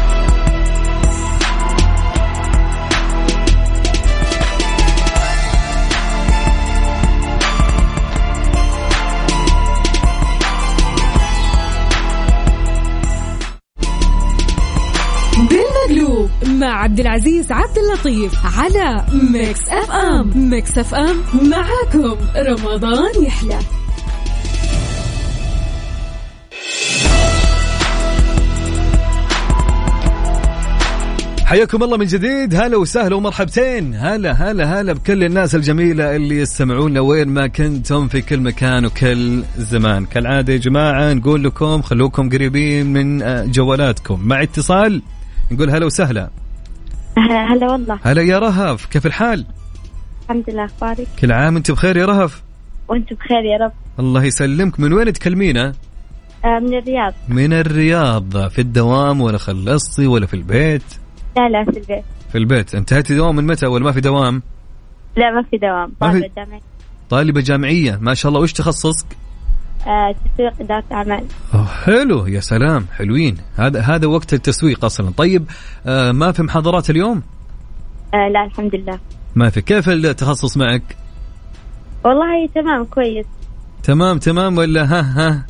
بالمقلوب مع عبد العزيز عبد اللطيف على ميكس اف ام. ميكس اف ام معاكم رمضان يحلى. حياكم الله من جديد. هلا وسهلا ومرحبتين. هلا هلا هلا بكل الناس الجميلة اللي يستمعونا وين ما كنتم في كل مكان وكل زمان. كالعادة يا جماعة نقول لكم خلوكم قريبين من جوالاتكم. مع اتصال نقول هلا وسهلا. هلا والله. هلا يا رهف كيف الحال؟ الحمد لله. أخبارك؟ كل عام وانت بخير يا رهف. وانت بخير يا رب. الله يسلمك. من وين تكلمينا؟ من الرياض. من الرياض. في الدوام ولا خلصتي ولا في البيت؟ لا لا في البيت. في البيت. انتهيتي دوام من متى ولا ما في دوام؟ لا ما في دوام. طالبة جامعية. طالبة جامعية ما شاء الله. وش تخصصك؟ آه تسويق إدارة أعمال. حلو يا سلام. حلوين. هذا هذا وقت التسويق أصلا. طيب آه ما في محاضرات اليوم؟ آه لا الحمد لله ما في. كيف التخصص معك؟ والله تمام كويس. تمام تمام ولا ها ها؟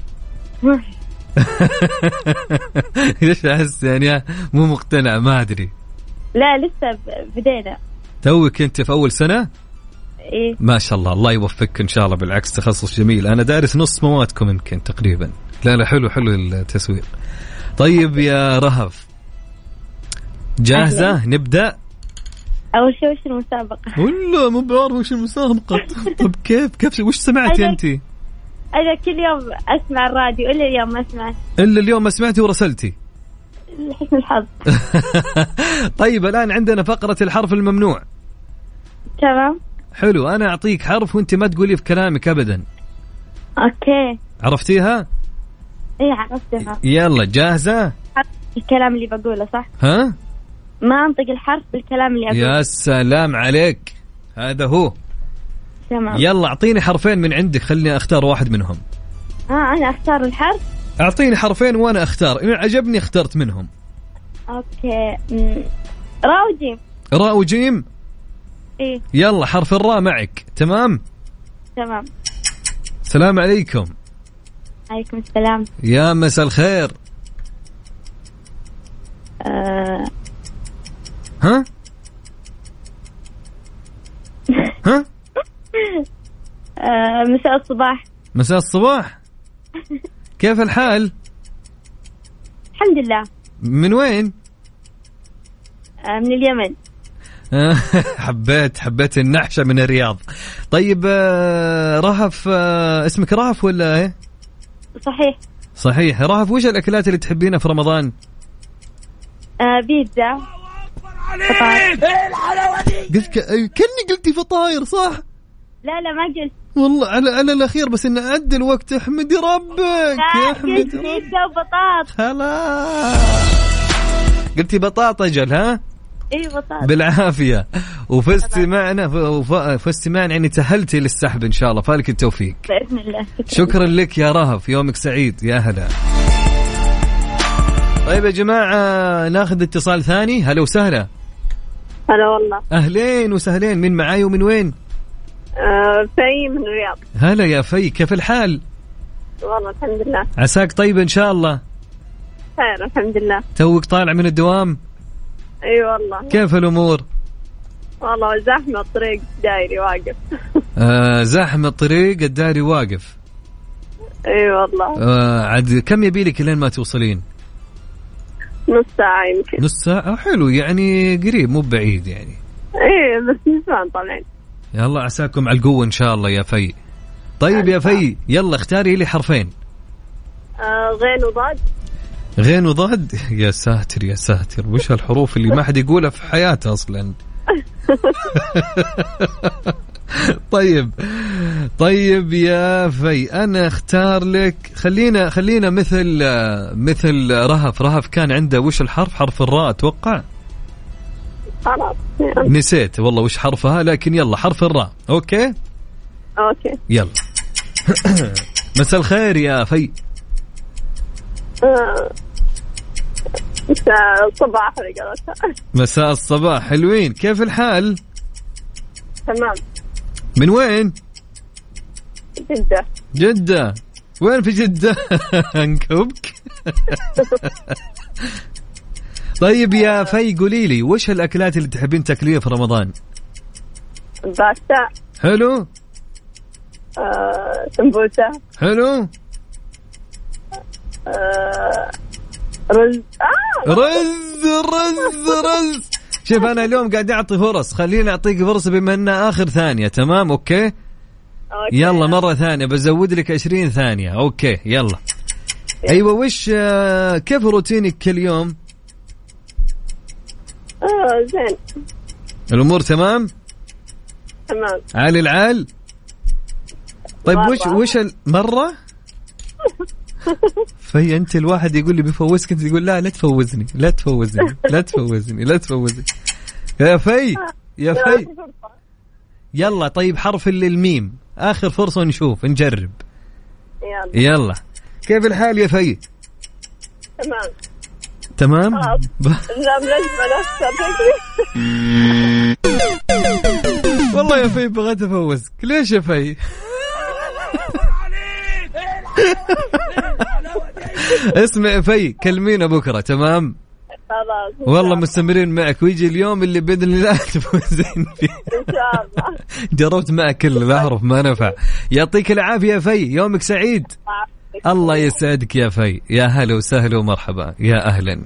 ليش أحس يعني مو مقتنع ما أدري. لا لسه بدينا. توك أنت في أول سنة؟ إيه ما شاء الله. الله يوفقك إن شاء الله. بالعكس تخصص جميل. أنا دارس نص موادكم يمكن تقريبا. لا لا حلو حلو التسويق. طيب يا رهف جاهزة؟ أهلا. نبدأ. أول شيء وش المسابقة؟ ولا مو بعرف وش المسابقة. طب كيف كيف وش سمعتي أنت؟ أنا كل يوم أسمع الراديو إلا اليوم ما سمعت. إلا اليوم ما سمعتي ورسلتي. حسن الحظ. طيب الآن عندنا فقرة الحرف الممنوع. تمام. حلو. أنا أعطيك حرف وأنت ما تقولي في كلامك أبدا. أوكي. عرفتيها؟ إيه عرفتها. يلا جاهزة؟ الكلام اللي بقوله صح؟ ها؟ ما أنطق الحرف بالكلام اللي أقوله. يا سلام عليك. هذا هو. تمام. يلا أعطيني حرفين من عندك، خليني أختار واحد منهم. آه أنا أختار الحرف. أعطيني حرفين وأنا أختار، إن عجبني اخترت منهم. أوكي. م... راء وجيم. راء وجيم. إيه. يلا حرف الراء معك. تمام. تمام. السلام عليكم. عليكم السلام. يا مساء الخير. آه... ها ها آه... مساء الصباح. مساء الصباح. كيف الحال؟ الحمد لله. من وين؟ آه من اليمن. حبيت حبيت النحشة من الرياض. طيب رهف، اسمك رهف ولا ايه؟ صحيح. صحيح. رهف، وش الأكلات اللي تحبينها في رمضان؟ آه بيتزا. قلت ك... كني قلتي فطاير صح؟ لا لا ما قلت والله على على الأخير، بس إن أدي الوقت. احمدي ربك يا احمدي ربك. بيتزا وبطاط. خلاص قلتي بطاطا جل. ها اي بطاطا. بالعافية. وفزتي معنا، فزتي معنا يعني تأهلتي للسحب إن شاء الله، فالك التوفيق بإذن الله. شكرا لك يا رهف، يومك سعيد. يا هلا. طيب يا جماعة ناخذ اتصال ثاني. هلا وسهلا. هلا والله. أهلين وسهلين. من معاي ومن وين؟ آه في من الرياض. هلا يا في، كيف الحال؟ والله الحمد لله. عساك طيب إن شاء الله. خير الحمد لله. توك طالع من الدوام؟ اي والله. كيف الأمور؟ والله زحمة الطريق دايري واقف. آه زحمة الطريق الدايري واقف. اي والله. آه عاد كم يبيلك لين ما توصلين؟ نص ساعة يمكن. نص ساعة حلو يعني، قريب مو بعيد يعني. ايه بس نسوان طالعين. يلا عساكم على القوة إن شاء الله يا في. طيب يا في يلا اختاري لي حرفين. آه غين وضاد. غين وضاد. يا ساتر يا ساتر، وش هالحروف اللي ما حد يقولها في حياته أصلا. طيب طيب يا في أنا اختار لك، خلينا خلينا مثل مثل رهف. رهف كان عنده وش الحرف؟ حرف الراء أتوقع. خلاص نسيت والله وش حرفها، لكن يلا حرف الراء. أوكي أوكي يلا. مساء الخير يا في. مساء الصباح. مساء الصباح. حلوين، كيف الحال؟ تمام. من وين؟ جدة. جدة. وين في جدة؟ انكبك. طيب يا في قولي لي وش الأكلات اللي تحبين تاكليها في رمضان؟ باستا. حلو. آه، سمبوسة. حلو. آه، رز. آه. رز رز رز. شوف أنا اليوم قاعد أعطي فرص، خليني أعطيك فرصة بما أنها آخر ثانية. تمام أوكي. أوكي. يلا مرة ثانية بزود لك عشرين ثانية. أوكي يلا. أيوة وش آه كيف روتينك كل يوم؟ آه زين. الأمور تمام؟ تمام. عالي العال؟ طيب مرة. وش وش مرة؟ في أنت الواحد يقول لي بفوزك، أنت تقول لا لا تفوزني لا تفوزني لا تفوزني لا تفوزني. يا في يا في يلا. طيب حرف الميم آخر فرصة نشوف نجرب. يلا. يلا كيف الحال يا في؟ تمام. تمام. والله يا في بغيت أفوزك. ليش يا في؟ اسمع في كلمينا بكرة. تمام خلاص والله مستمرين معك، ويجي اليوم اللي بإذن الله تفوزين فيه إن شاء الله. جربت معك كل الأحرف ما نفع. يعطيك العافية في، يومك سعيد. الله يسعدك يا في. يا هلا وسهلا ومرحبا. يا أهلا.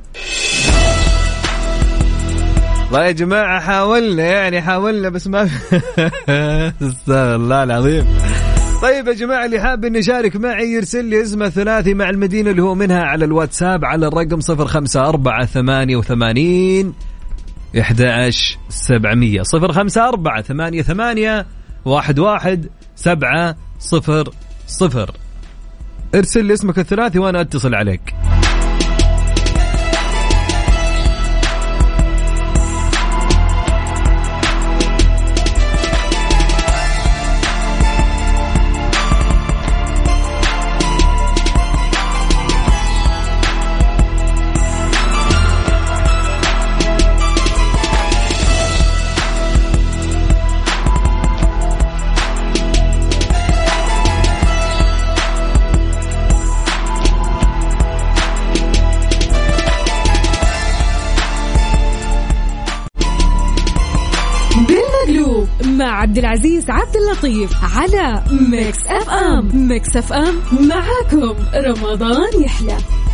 لا يا جماعة حاولنا يعني حاولنا بس ما استغفر الله العظيم. طيب يا جماعة اللي حاب إن يشارك معي يرسل لي اسمه ثلاثي مع المدينة اللي هو منها على الواتساب على الرقم صفر خمسة أربعة ثمانية وثمانين إحدى عشر سبعمية. صفر خمسة أربعة ثمانية ثمانية واحد واحد سبعة صفر صفر. ارسل لي اسمك الثلاثي وأنا أتصل عليك. مع عبد العزيز عبد اللطيف على ميكس اف ام. ميكس اف ام معاكم رمضان يحلى.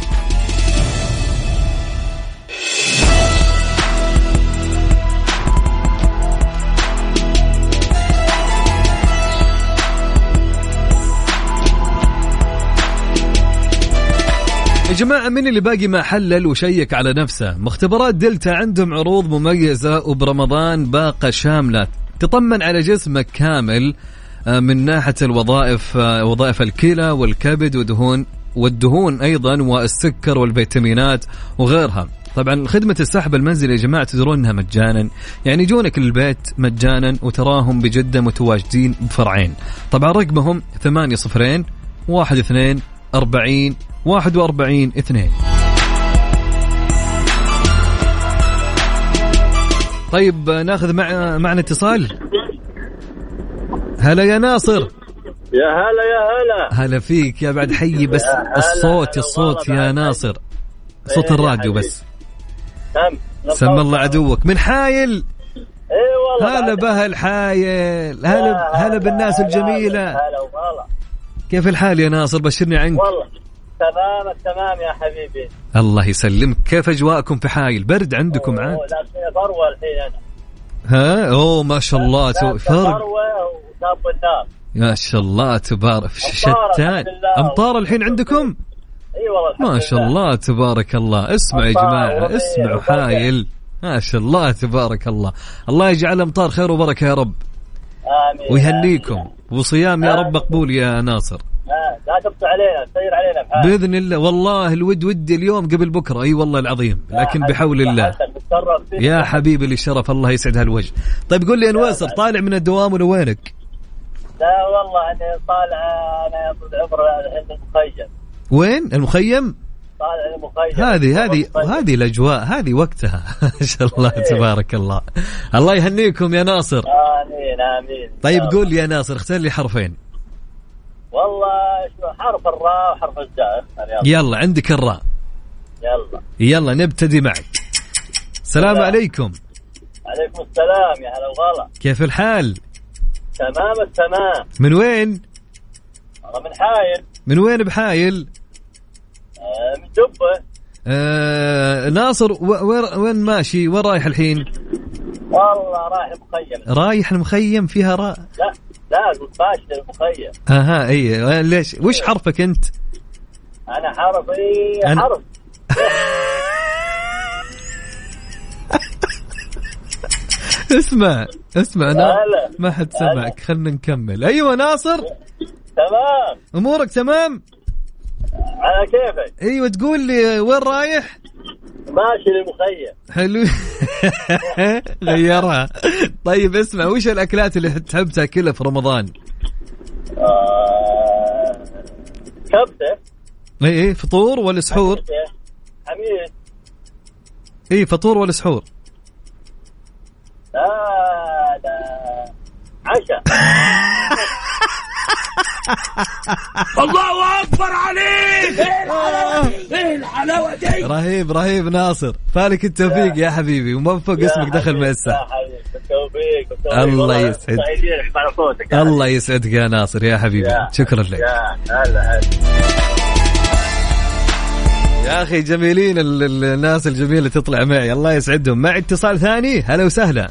يا جماعة من اللي باقي ما حلل وشيك على نفسه؟ مختبرات دلتا عندهم عروض مميزة وبرمضان باقة شاملة تطمن على جسمك كامل من ناحية الوظائف، وظائف الكلى والكبد ودهون والدهون أيضا والسكر والفيتامينات وغيرها. طبعا خدمة السحب المنزلي يا جماعة تدرون أنها مجانا، يعني يجونك للبيت مجانا وتراهم بجدة متواجدين بفرعين. طبعا رقمهم ثمانية صفرين واحد اثنين أربعين واحد وأربعين اثنين. طيب ناخذ مع معنا اتصال. هلا يا ناصر. يا هلا يا هلا. هلا فيك يا بعد حي بس الصوت الصوت يا ناصر صوت الراديو بس. سم الله عدوك من حايل. اي والله. هلا بهل حايل. هلا هلا بالناس الجميلة. هلا والله. كيف الحال يا ناصر؟ بشرني عنك. والله تمام التمام يا حبيبي. الله يسلمك. كيف أجواءكم في حايل؟ برد عندكم عاد؟ لا ثروة الحين أنا. ها أوه ما شاء الله فرق. ثروة وصاب النار. ما شاء الله تبارك. شتان أمطار الحين عندكم؟ اي والله ما شاء الله تبارك الله. اسمع يا جماعة اسمعوا حايل ما شاء الله تبارك الله. الله يجعل أمطار خير وبركة يا رب. آمين. ويهنيكم وصيام يا رب مقبول يا ناصر. لا تبطئ علينا تسير علينا بحال. بإذن الله. والله الود ودي اليوم قبل بكرة. أي والله العظيم لكن بحول الله يا حبيبي للشرف. الله يسعد هالوجه. طيب قل لي أنواسر طالع من الدوام ولا وينك؟ لا والله أنا طالع أنا طول عمري عند المخيم. وين المخيم؟ طالع المخيم. هذه هذه هذه الأجواء هذه وقتها. ما شاء الله تبارك الله. الله يهنيكم يا ناصر. آمين آمين. طيب قول لي يا ناصر اختار لي حرفين. والله حرف الراء وحرف الزاء. يلا عندك الراء. يلا يلا نبتدي معك. السلام عليكم. عليكم السلام يا هلا وغلا. كيف الحال؟ تمام التمام. من وين؟ من حايل. من وين بحايل؟ آه من جبة. آه ناصر وين وين ماشي؟ وين رايح الحين؟ والله رايح المخيم. رايح المخيم فيها راء؟ لا لا قلت ماشي المخيم. اها اي ليش؟ وش حرفك انت؟ انا حرفي أنا... حرف. اسمع اسمع أنا ما حد سمعك. خلنا نكمل. ايوه ناصر تمام. امورك تمام على كيفك. ايوه تقول لي وين رايح؟ ماشي للمخيم. حلو. غيرها. طيب اسمع وش الاكلات اللي تحب تاكلها في رمضان؟ آه... كبسة. اي اي فطور ولا سحور؟ حميد. اي فطور ولا سحور؟ لا لا عشاء. الله أكبر عليك. ايه الحلاوة دي. رهيب رهيب ناصر. فالك التوفيق يا حبيبي وموفق. اسمك دخل مأسة. الله يسعد. الله يسعدك يا ناصر يا حبيبي. شكرا لك. يا أخي جميلين الناس الجميلة تطلع معي. الله يسعدهم. مع اتصال ثاني. هلا وسهلا.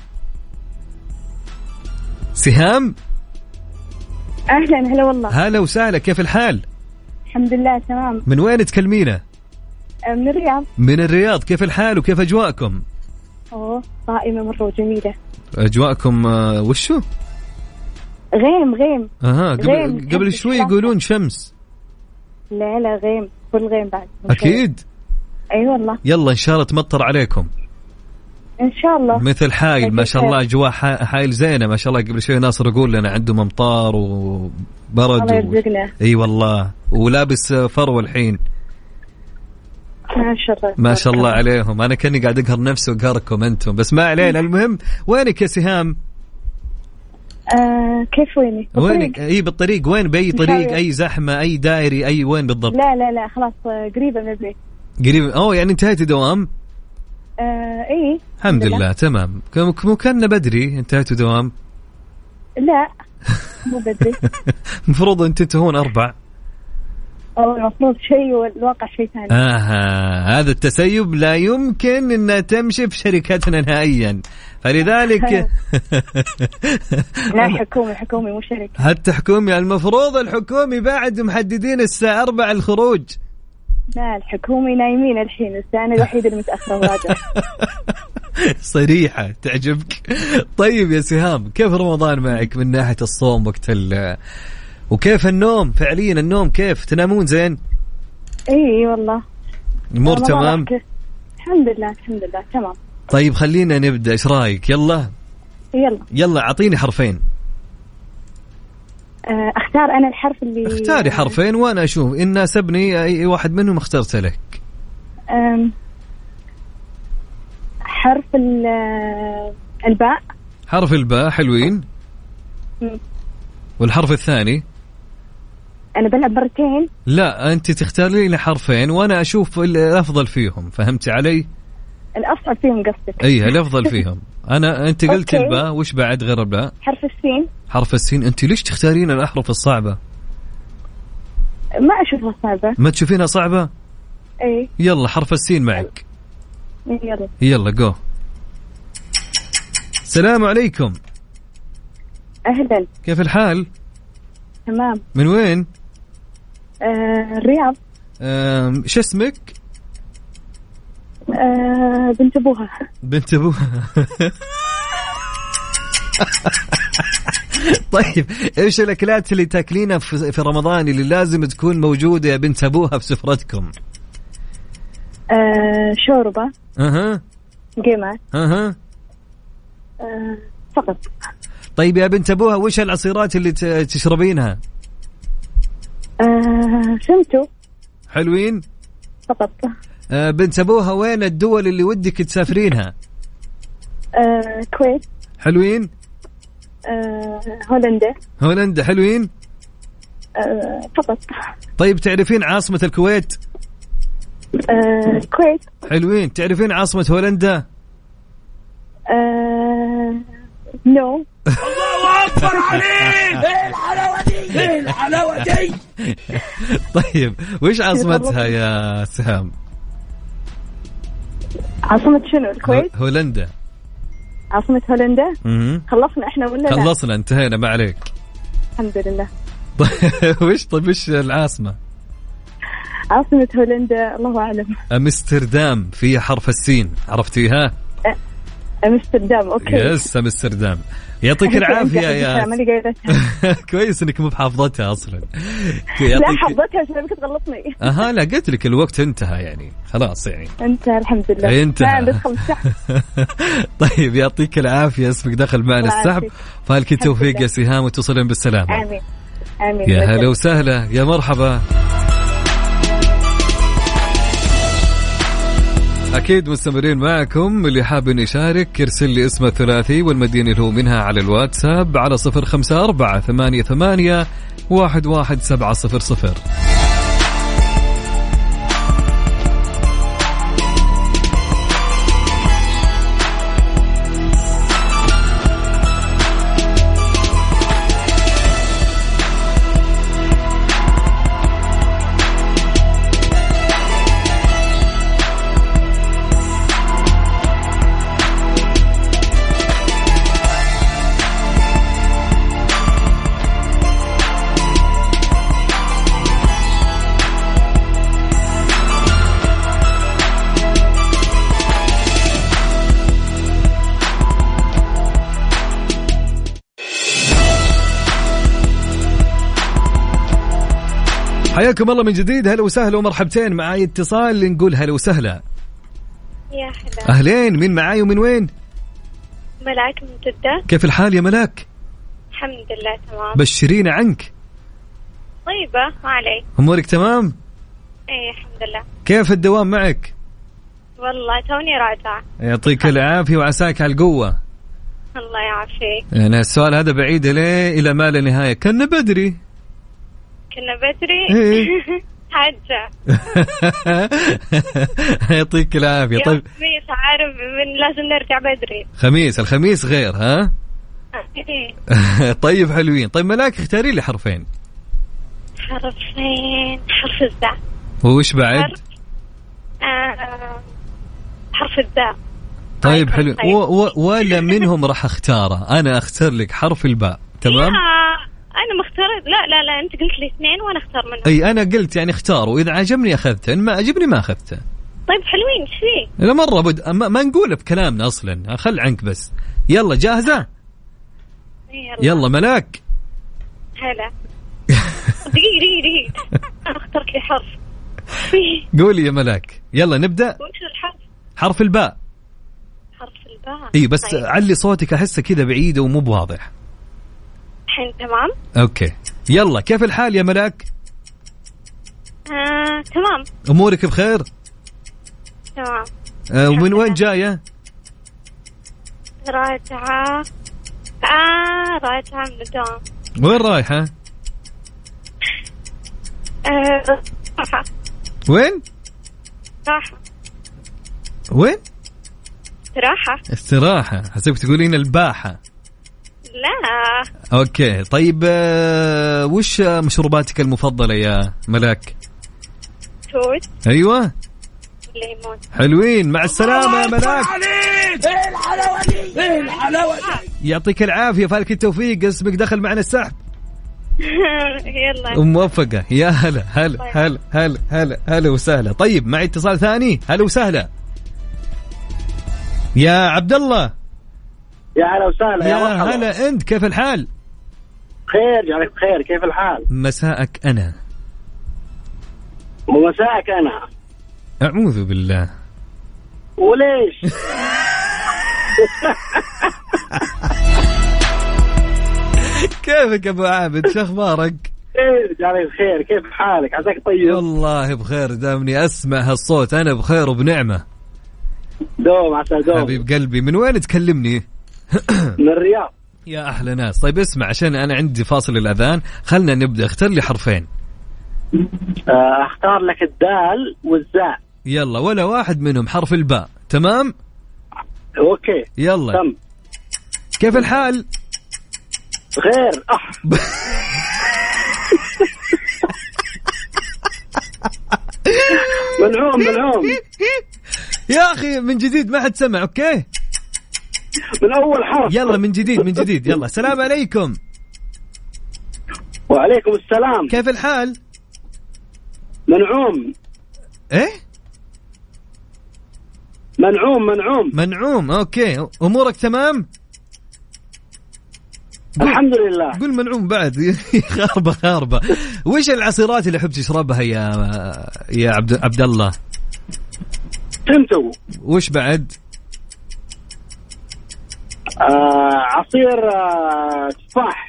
سهام. أهلا هلا والله. هلا وسهلا. كيف الحال؟ الحمد لله تمام. من وين تكلمينا؟ من الرياض. من الرياض. كيف الحال وكيف أجواءكم؟ أوه صائمة مرة وجميلة. أجواءكم آه وشو؟ غيم غيم. أها قبل, غيم. قبل شوي يقولون شمس. لا لا غيم كل غيم بعد. أكيد. أي أيوة والله. يلا إن شاء الله تمطر عليكم. إن شاء الله. مثل حايل ما شاء الله أجواء حايل زينة ما شاء الله. قبل شوي ناصر يقول لنا عندهم أمطار وبرد. الله يرزقنا. و... أي والله ولابس فرو الحين. ما شاء الله ما شاء الله عليهم. أنا كني قاعد أقهر نفسي وقهركم أنتم بس ما علينا. المهم وينك يا سهام؟ آه كيف ويني؟ وينك؟ أي بالطريق. وين بأي طريق؟ أي زحمة أي دائري أي وين بالضبط؟ لا لا لا خلاص قريبة من البيت. قريبة. أوه يعني انتهيت دوام؟ آه إيه الحمد لله. تمام. كم كنا بدري انتهيت دوام؟ لا مو بدري. مفروض أن تنتهون أربع. أو المفروض شيء والواقع شيء ثاني. آه هذا التسيب لا يمكن أن تمشي في شركتنا نهائيا، فلذلك لا حكومي حكومي مو شركة. حتى حكومي، المفروض الحكومي بعد محددين الساعة أربع الخروج. لا الحكومي نايمين الحين، الساعة الوحيدة المتأخرة وراجع. صريحة تعجبك. طيب يا سهام، كيف رمضان معك من ناحية الصوم وقت ال وكيف النوم فعليا؟ النوم كيف تنامون زين؟ اي والله الامور تمام الحمد لله الحمد لله تمام. طيب خلينا نبدأ، ايش رايك؟ يلا يلا يلا اعطيني حرفين. اختار انا الحرف اللي اختاري حرفين وانا اشوف ان ناسبني اي واحد منهم اخترت لك. حرف الباء. حرف الباء حلوين. م. والحرف الثاني أنا بلعب مرتين. لا أنت تختاري لي حرفين وأنا أشوف الأفضل فيهم، فهمتي علي؟ الأفضل فيهم قصدك؟ أيه الأفضل فيهم. أنا أنت قلت الباء، وش بعد غير الباء؟ حرف السين. حرف السين. أنت ليش تختارين الأحرف الصعبة؟ ما أشوفها صعبة. ما تشوفينها صعبة؟ أي. يلا حرف السين معك. يلا يلا جو. السلام عليكم. أهلا. كيف الحال؟ تمام. من وين؟ آه الرياض. آه شو اسمك؟ آه بنت أبوها. بنت أبوها. طيب إيش الأكلات اللي تاكلينها في رمضان اللي لازم تكون موجودة يا بنت أبوها في سفرتكم؟ آه شوربة. أها. قيمة. أها. آه فقط. طيب يا بنت أبوها وش العصيرات اللي تشربينها؟ آه سمتو. حلوين. فقط. آه بنت أبوها وين الدول اللي ودك تسافرينها؟ آه كويت. حلوين. آه هولندا. هولندا حلوين. آه فقط. طيب تعرفين عاصمة الكويت؟ آه كويت. حلوين. تعرفين عاصمة هولندا؟ آه نو. الله أكبر عليك. ايه الحلاوة دي، ايه الحلاوة دي. طيب وش عاصمتها يا سهام؟ عاصمة شنو الكويت؟ هولندا. عاصمة هولندا. م- خلصنا احنا ولا لا؟ خلصنا انتهينا ما عليك. الحمد لله. وش طيب وش العاصمة؟ عاصمة هولندا الله أعلم. أمستردام، فيها حرف السين، عرفتيها؟ أمستردام. أوكي. يس أمستردام. يعطيك العافية يا كويس إنك مو بحافظتها أصلا. لا حافظتها عشان بك تغلطني. أها لا قلت لك الوقت انتهى يعني خلاص يعني. انتهى الحمد لله. انتهى. طيب يعطيك العافية، اسمك دخل معنا السحب، فالك التوفيق يا سهام وتصلين بالسلامة. آمين آمين. يا هلا وسهلا يا مرحبا. أكيد مستمرين معكم، اللي حاب يشارك يرسل لي اسمه الثلاثي والمدينة اللي هو منها على الواتساب على صفر خمسة أربعة ثمانية ثمانية واحد واحد سبعة صفر صفر. حياكم الله من جديد، هلا وسهلا ومرحبتين. معاي اتصال نقول هلا وسهلا. يا هلا. أهلين، مين معاي ومن وين؟ ملاك من جدة. كيف الحال يا ملاك؟ الحمد لله تمام. بشرينا عنك. طيبة ما علي. أمورك تمام؟ ايه الحمد لله. كيف الدوام معك؟ والله توني راجعة. يعطيك العافية وعساك على القوة. الله يعافيك. يعني السؤال هذا بعيد ليه إلى ما لا نهاية، كنا بدري. كنا بدري. إيه. حاجة. يعطيك العافية. طيب خميس عارف من لازم نرجع بدري. خميس، الخميس غير ها؟ طيب حلوين. طيب ملاك اختاري لي حرفين. حرفين. حرف الزاء. وش بعد؟ حرف, آه... حرف الزاء. طيب حلو. و... و... ولا منهم راح اختاره؟ انا اختار لك حرف الباء. تمام. انا مختار. لا لا لا انت قلت لي اثنين وانا اختار منهم. اي انا قلت يعني اختاره، واذا عجبني اخذته، ان ما عجبني ما اخذته. طيب حلوين. ايش فيه؟ لا مره بد... ما, ما نقوله بكلامنا اصلا، خل عنك بس. يلا جاهزه؟ يلا, يلا ملاك. هلا. دقيقه دقيقه دقيقه انا اخترت لي حرف. قولي يا ملاك. يلا نبدا. وش الحرف؟ حرف الباء. حرف الباء. اي بس طيب. علي صوتك، احسه كذا بعيده ومو بواضح. الحين تمام. اوكي يلا. كيف الحال يا ملاك؟ آه، تمام. امورك بخير؟ تمام. آه، ومن وين جايه؟ راجعه. آه راجعه من الدوام. وين رايحه؟ آه راحه. وين؟ راحه. وين؟ استراحه. استراحه. حسبك تقولين الباحه. لا. اوكي طيب. آه، وش مشروباتك المفضله يا ملاك؟ توت. ايوه. ليمون. حلوين. مع السلامه يا ملاك. ايه الحلاوه دي؟ ايه الحلاوه دي؟ يعطيك العافيه، فالك التوفيق. اسمك دخل معنا السحب. يلا. موفقه. يا هلا هلا هلا هلا هلا هلا وسهلا. طيب معي اتصال ثاني. هلا وسهلا يا عبد الله. يا هلا وسهلا. يا, يا هلا. انت كيف الحال؟ خير جعلك بخير. كيف الحال؟ مساءك انا. ومساءك انا. اعوذ بالله. وليش؟ كيفك ابو عابد؟ شو اخبارك؟ خير جعلك بخير. كيف حالك؟ عساك طيب؟ والله بخير. دامني اسمع هالصوت انا بخير وبنعمه. دوم عسى دوم. حبيب قلبي. من وين تكلمني؟ من الرياض. يا أحلى ناس. طيب اسمع، عشان أنا عندي فاصل الأذان، خلنا نبدأ. اختار لي حرفين. اختار لك الدال والزاء. يلا. ولا واحد منهم حرف الباء. تمام. أوكي يلا. تم. كيف الحال؟ غير أح. ملعوم ملعوم يا أخي من جديد ما حد سمع. أوكي من أول حرف. يلا من جديد من جديد. يلا. السلام عليكم. وعليكم السلام. كيف الحال؟ منعوم. إيه؟ منعوم منعوم منعوم. أوكي أمورك تمام؟ الحمد لله. قول منعوم بعد. خاربة خاربة. وش العصيرات اللي حب تشربها يا يا عبد عبد الله؟ تمتو. وش بعد؟ آه عصير آه تفاح.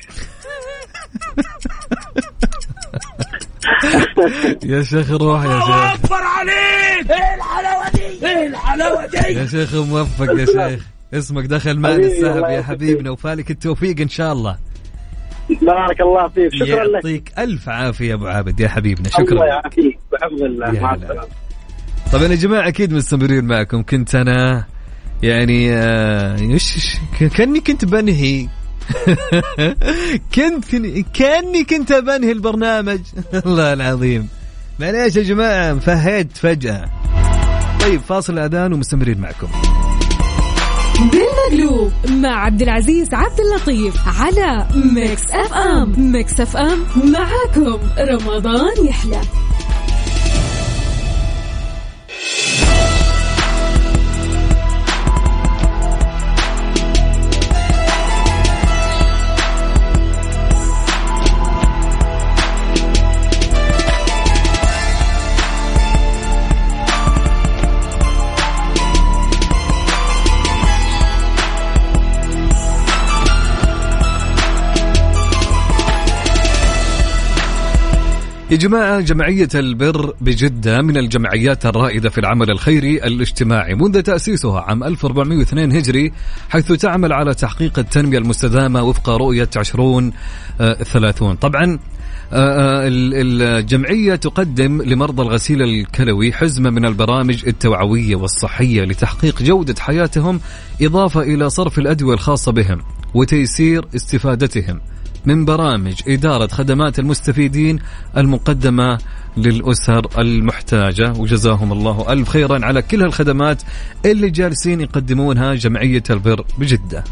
يا شيخ روح يا شيخ. الله أكبر عليك. ايه الحلاوة دي؟ ايه الحلاوة دي؟ يا شيخ موفق يا شيخ. اسمك دخل معنا السحب يا حبيبنا، وفالك التوفيق إن شاء الله. بارك الله فيك. شكرا لك. يعطيك ألف عافية يا أبو عابد يا حبيبنا. شكرا. الله يعافيك. بحفظ الله. مع السلامة. طبعا يا جماعة أكيد مستمرين معكم. كنت أنا يعني آه كأني كنت بنهي كنت كأني كنت بنهي البرنامج. الله العظيم معليش يا جماعة، فهيت فجأة. طيب فاصل الأذان ومستمرين معكم. بالمقلوب مع عبد العزيز عبد اللطيف على ميكس اف ام. ميكس اف ام معاكم رمضان يحلى. يا جماعة، جمعية البر بجدة من الجمعيات الرائدة في العمل الخيري الاجتماعي منذ تأسيسها عام ألف وأربعمائة واثنين هجري، حيث تعمل على تحقيق التنمية المستدامة وفق رؤية عشرون ثلاثون. طبعا الجمعية تقدم لمرضى الغسيل الكلوي حزمة من البرامج التوعوية والصحية لتحقيق جودة حياتهم، إضافة إلى صرف الأدوية الخاصة بهم. وتيسير استفادتهم من برامج إدارة خدمات المستفيدين المقدمة للأسر المحتاجة. وجزاهم الله ألف خيرا على كل الخدمات اللي جالسين يقدمونها جمعية البر بجدة.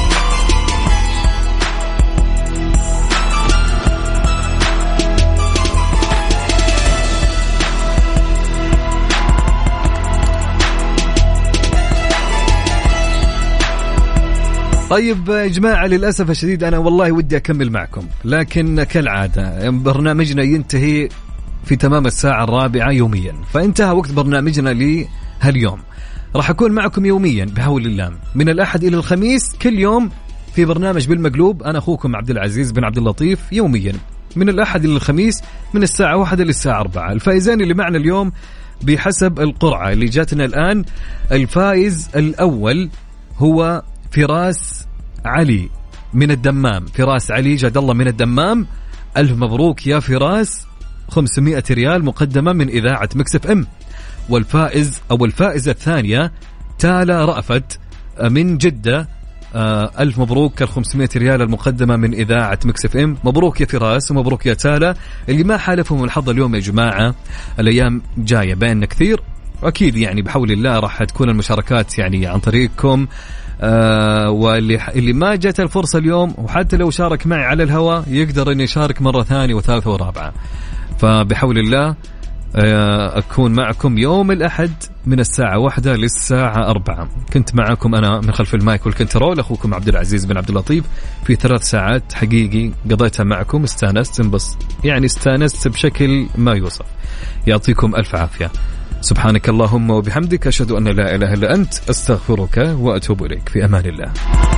طيب يا جماعة، للأسف الشديد أنا والله ودي أكمل معكم، لكن كالعادة برنامجنا ينتهي في تمام الساعة الرابعة يوميا، فانتهى وقت برنامجنا لهاليوم. راح أكون معكم يوميا بحول الله من الأحد إلى الخميس كل يوم في برنامج بالمقلوب. أنا أخوكم عبد العزيز بن عبد اللطيف يوميا من الأحد إلى الخميس من الساعة واحدة للساعة أربعة. الفائزين اللي معنا اليوم بحسب القرعة اللي جاتنا الآن، الفائز الأول هو فراس علي من الدمام. فراس علي جاد الله من الدمام، ألف مبروك يا فراس، خمسمائة ريال مقدمة من إذاعة مكس اف ام. والفائز أو الفائزة الثانية تالا رأفت من جدة، ألف مبروك الخمسمائة ريال المقدمة من إذاعة مكس اف ام. مبروك يا فراس ومبروك يا تالا، اللي ما حالفهم الحظ اليوم يا جماعة. الأيام جاية بيننا كثير، وأكيد يعني بحول الله راح تكون المشاركات يعني عن طريقكم. آه واللي اللي ما جت الفرصة اليوم، وحتى لو شارك معي على الهواء يقدر أن يشارك مرة ثانية وثالثة ورابعة. فبحول الله آه أكون معكم يوم الأحد من الساعة واحدة للساعة أربعة. كنت معكم أنا من خلف المايك والكنترول أخوكم عبد العزيز بن عبد اللطيف في ثلاث ساعات حقيقي قضيتها معكم. استانست بس يعني استانست بشكل ما يوصف. يعطيكم ألف عافية. سبحانك اللهم وبحمدك، أشهد أن لا إله إلا أنت، أستغفرك وأتوب إليك. في أمان الله.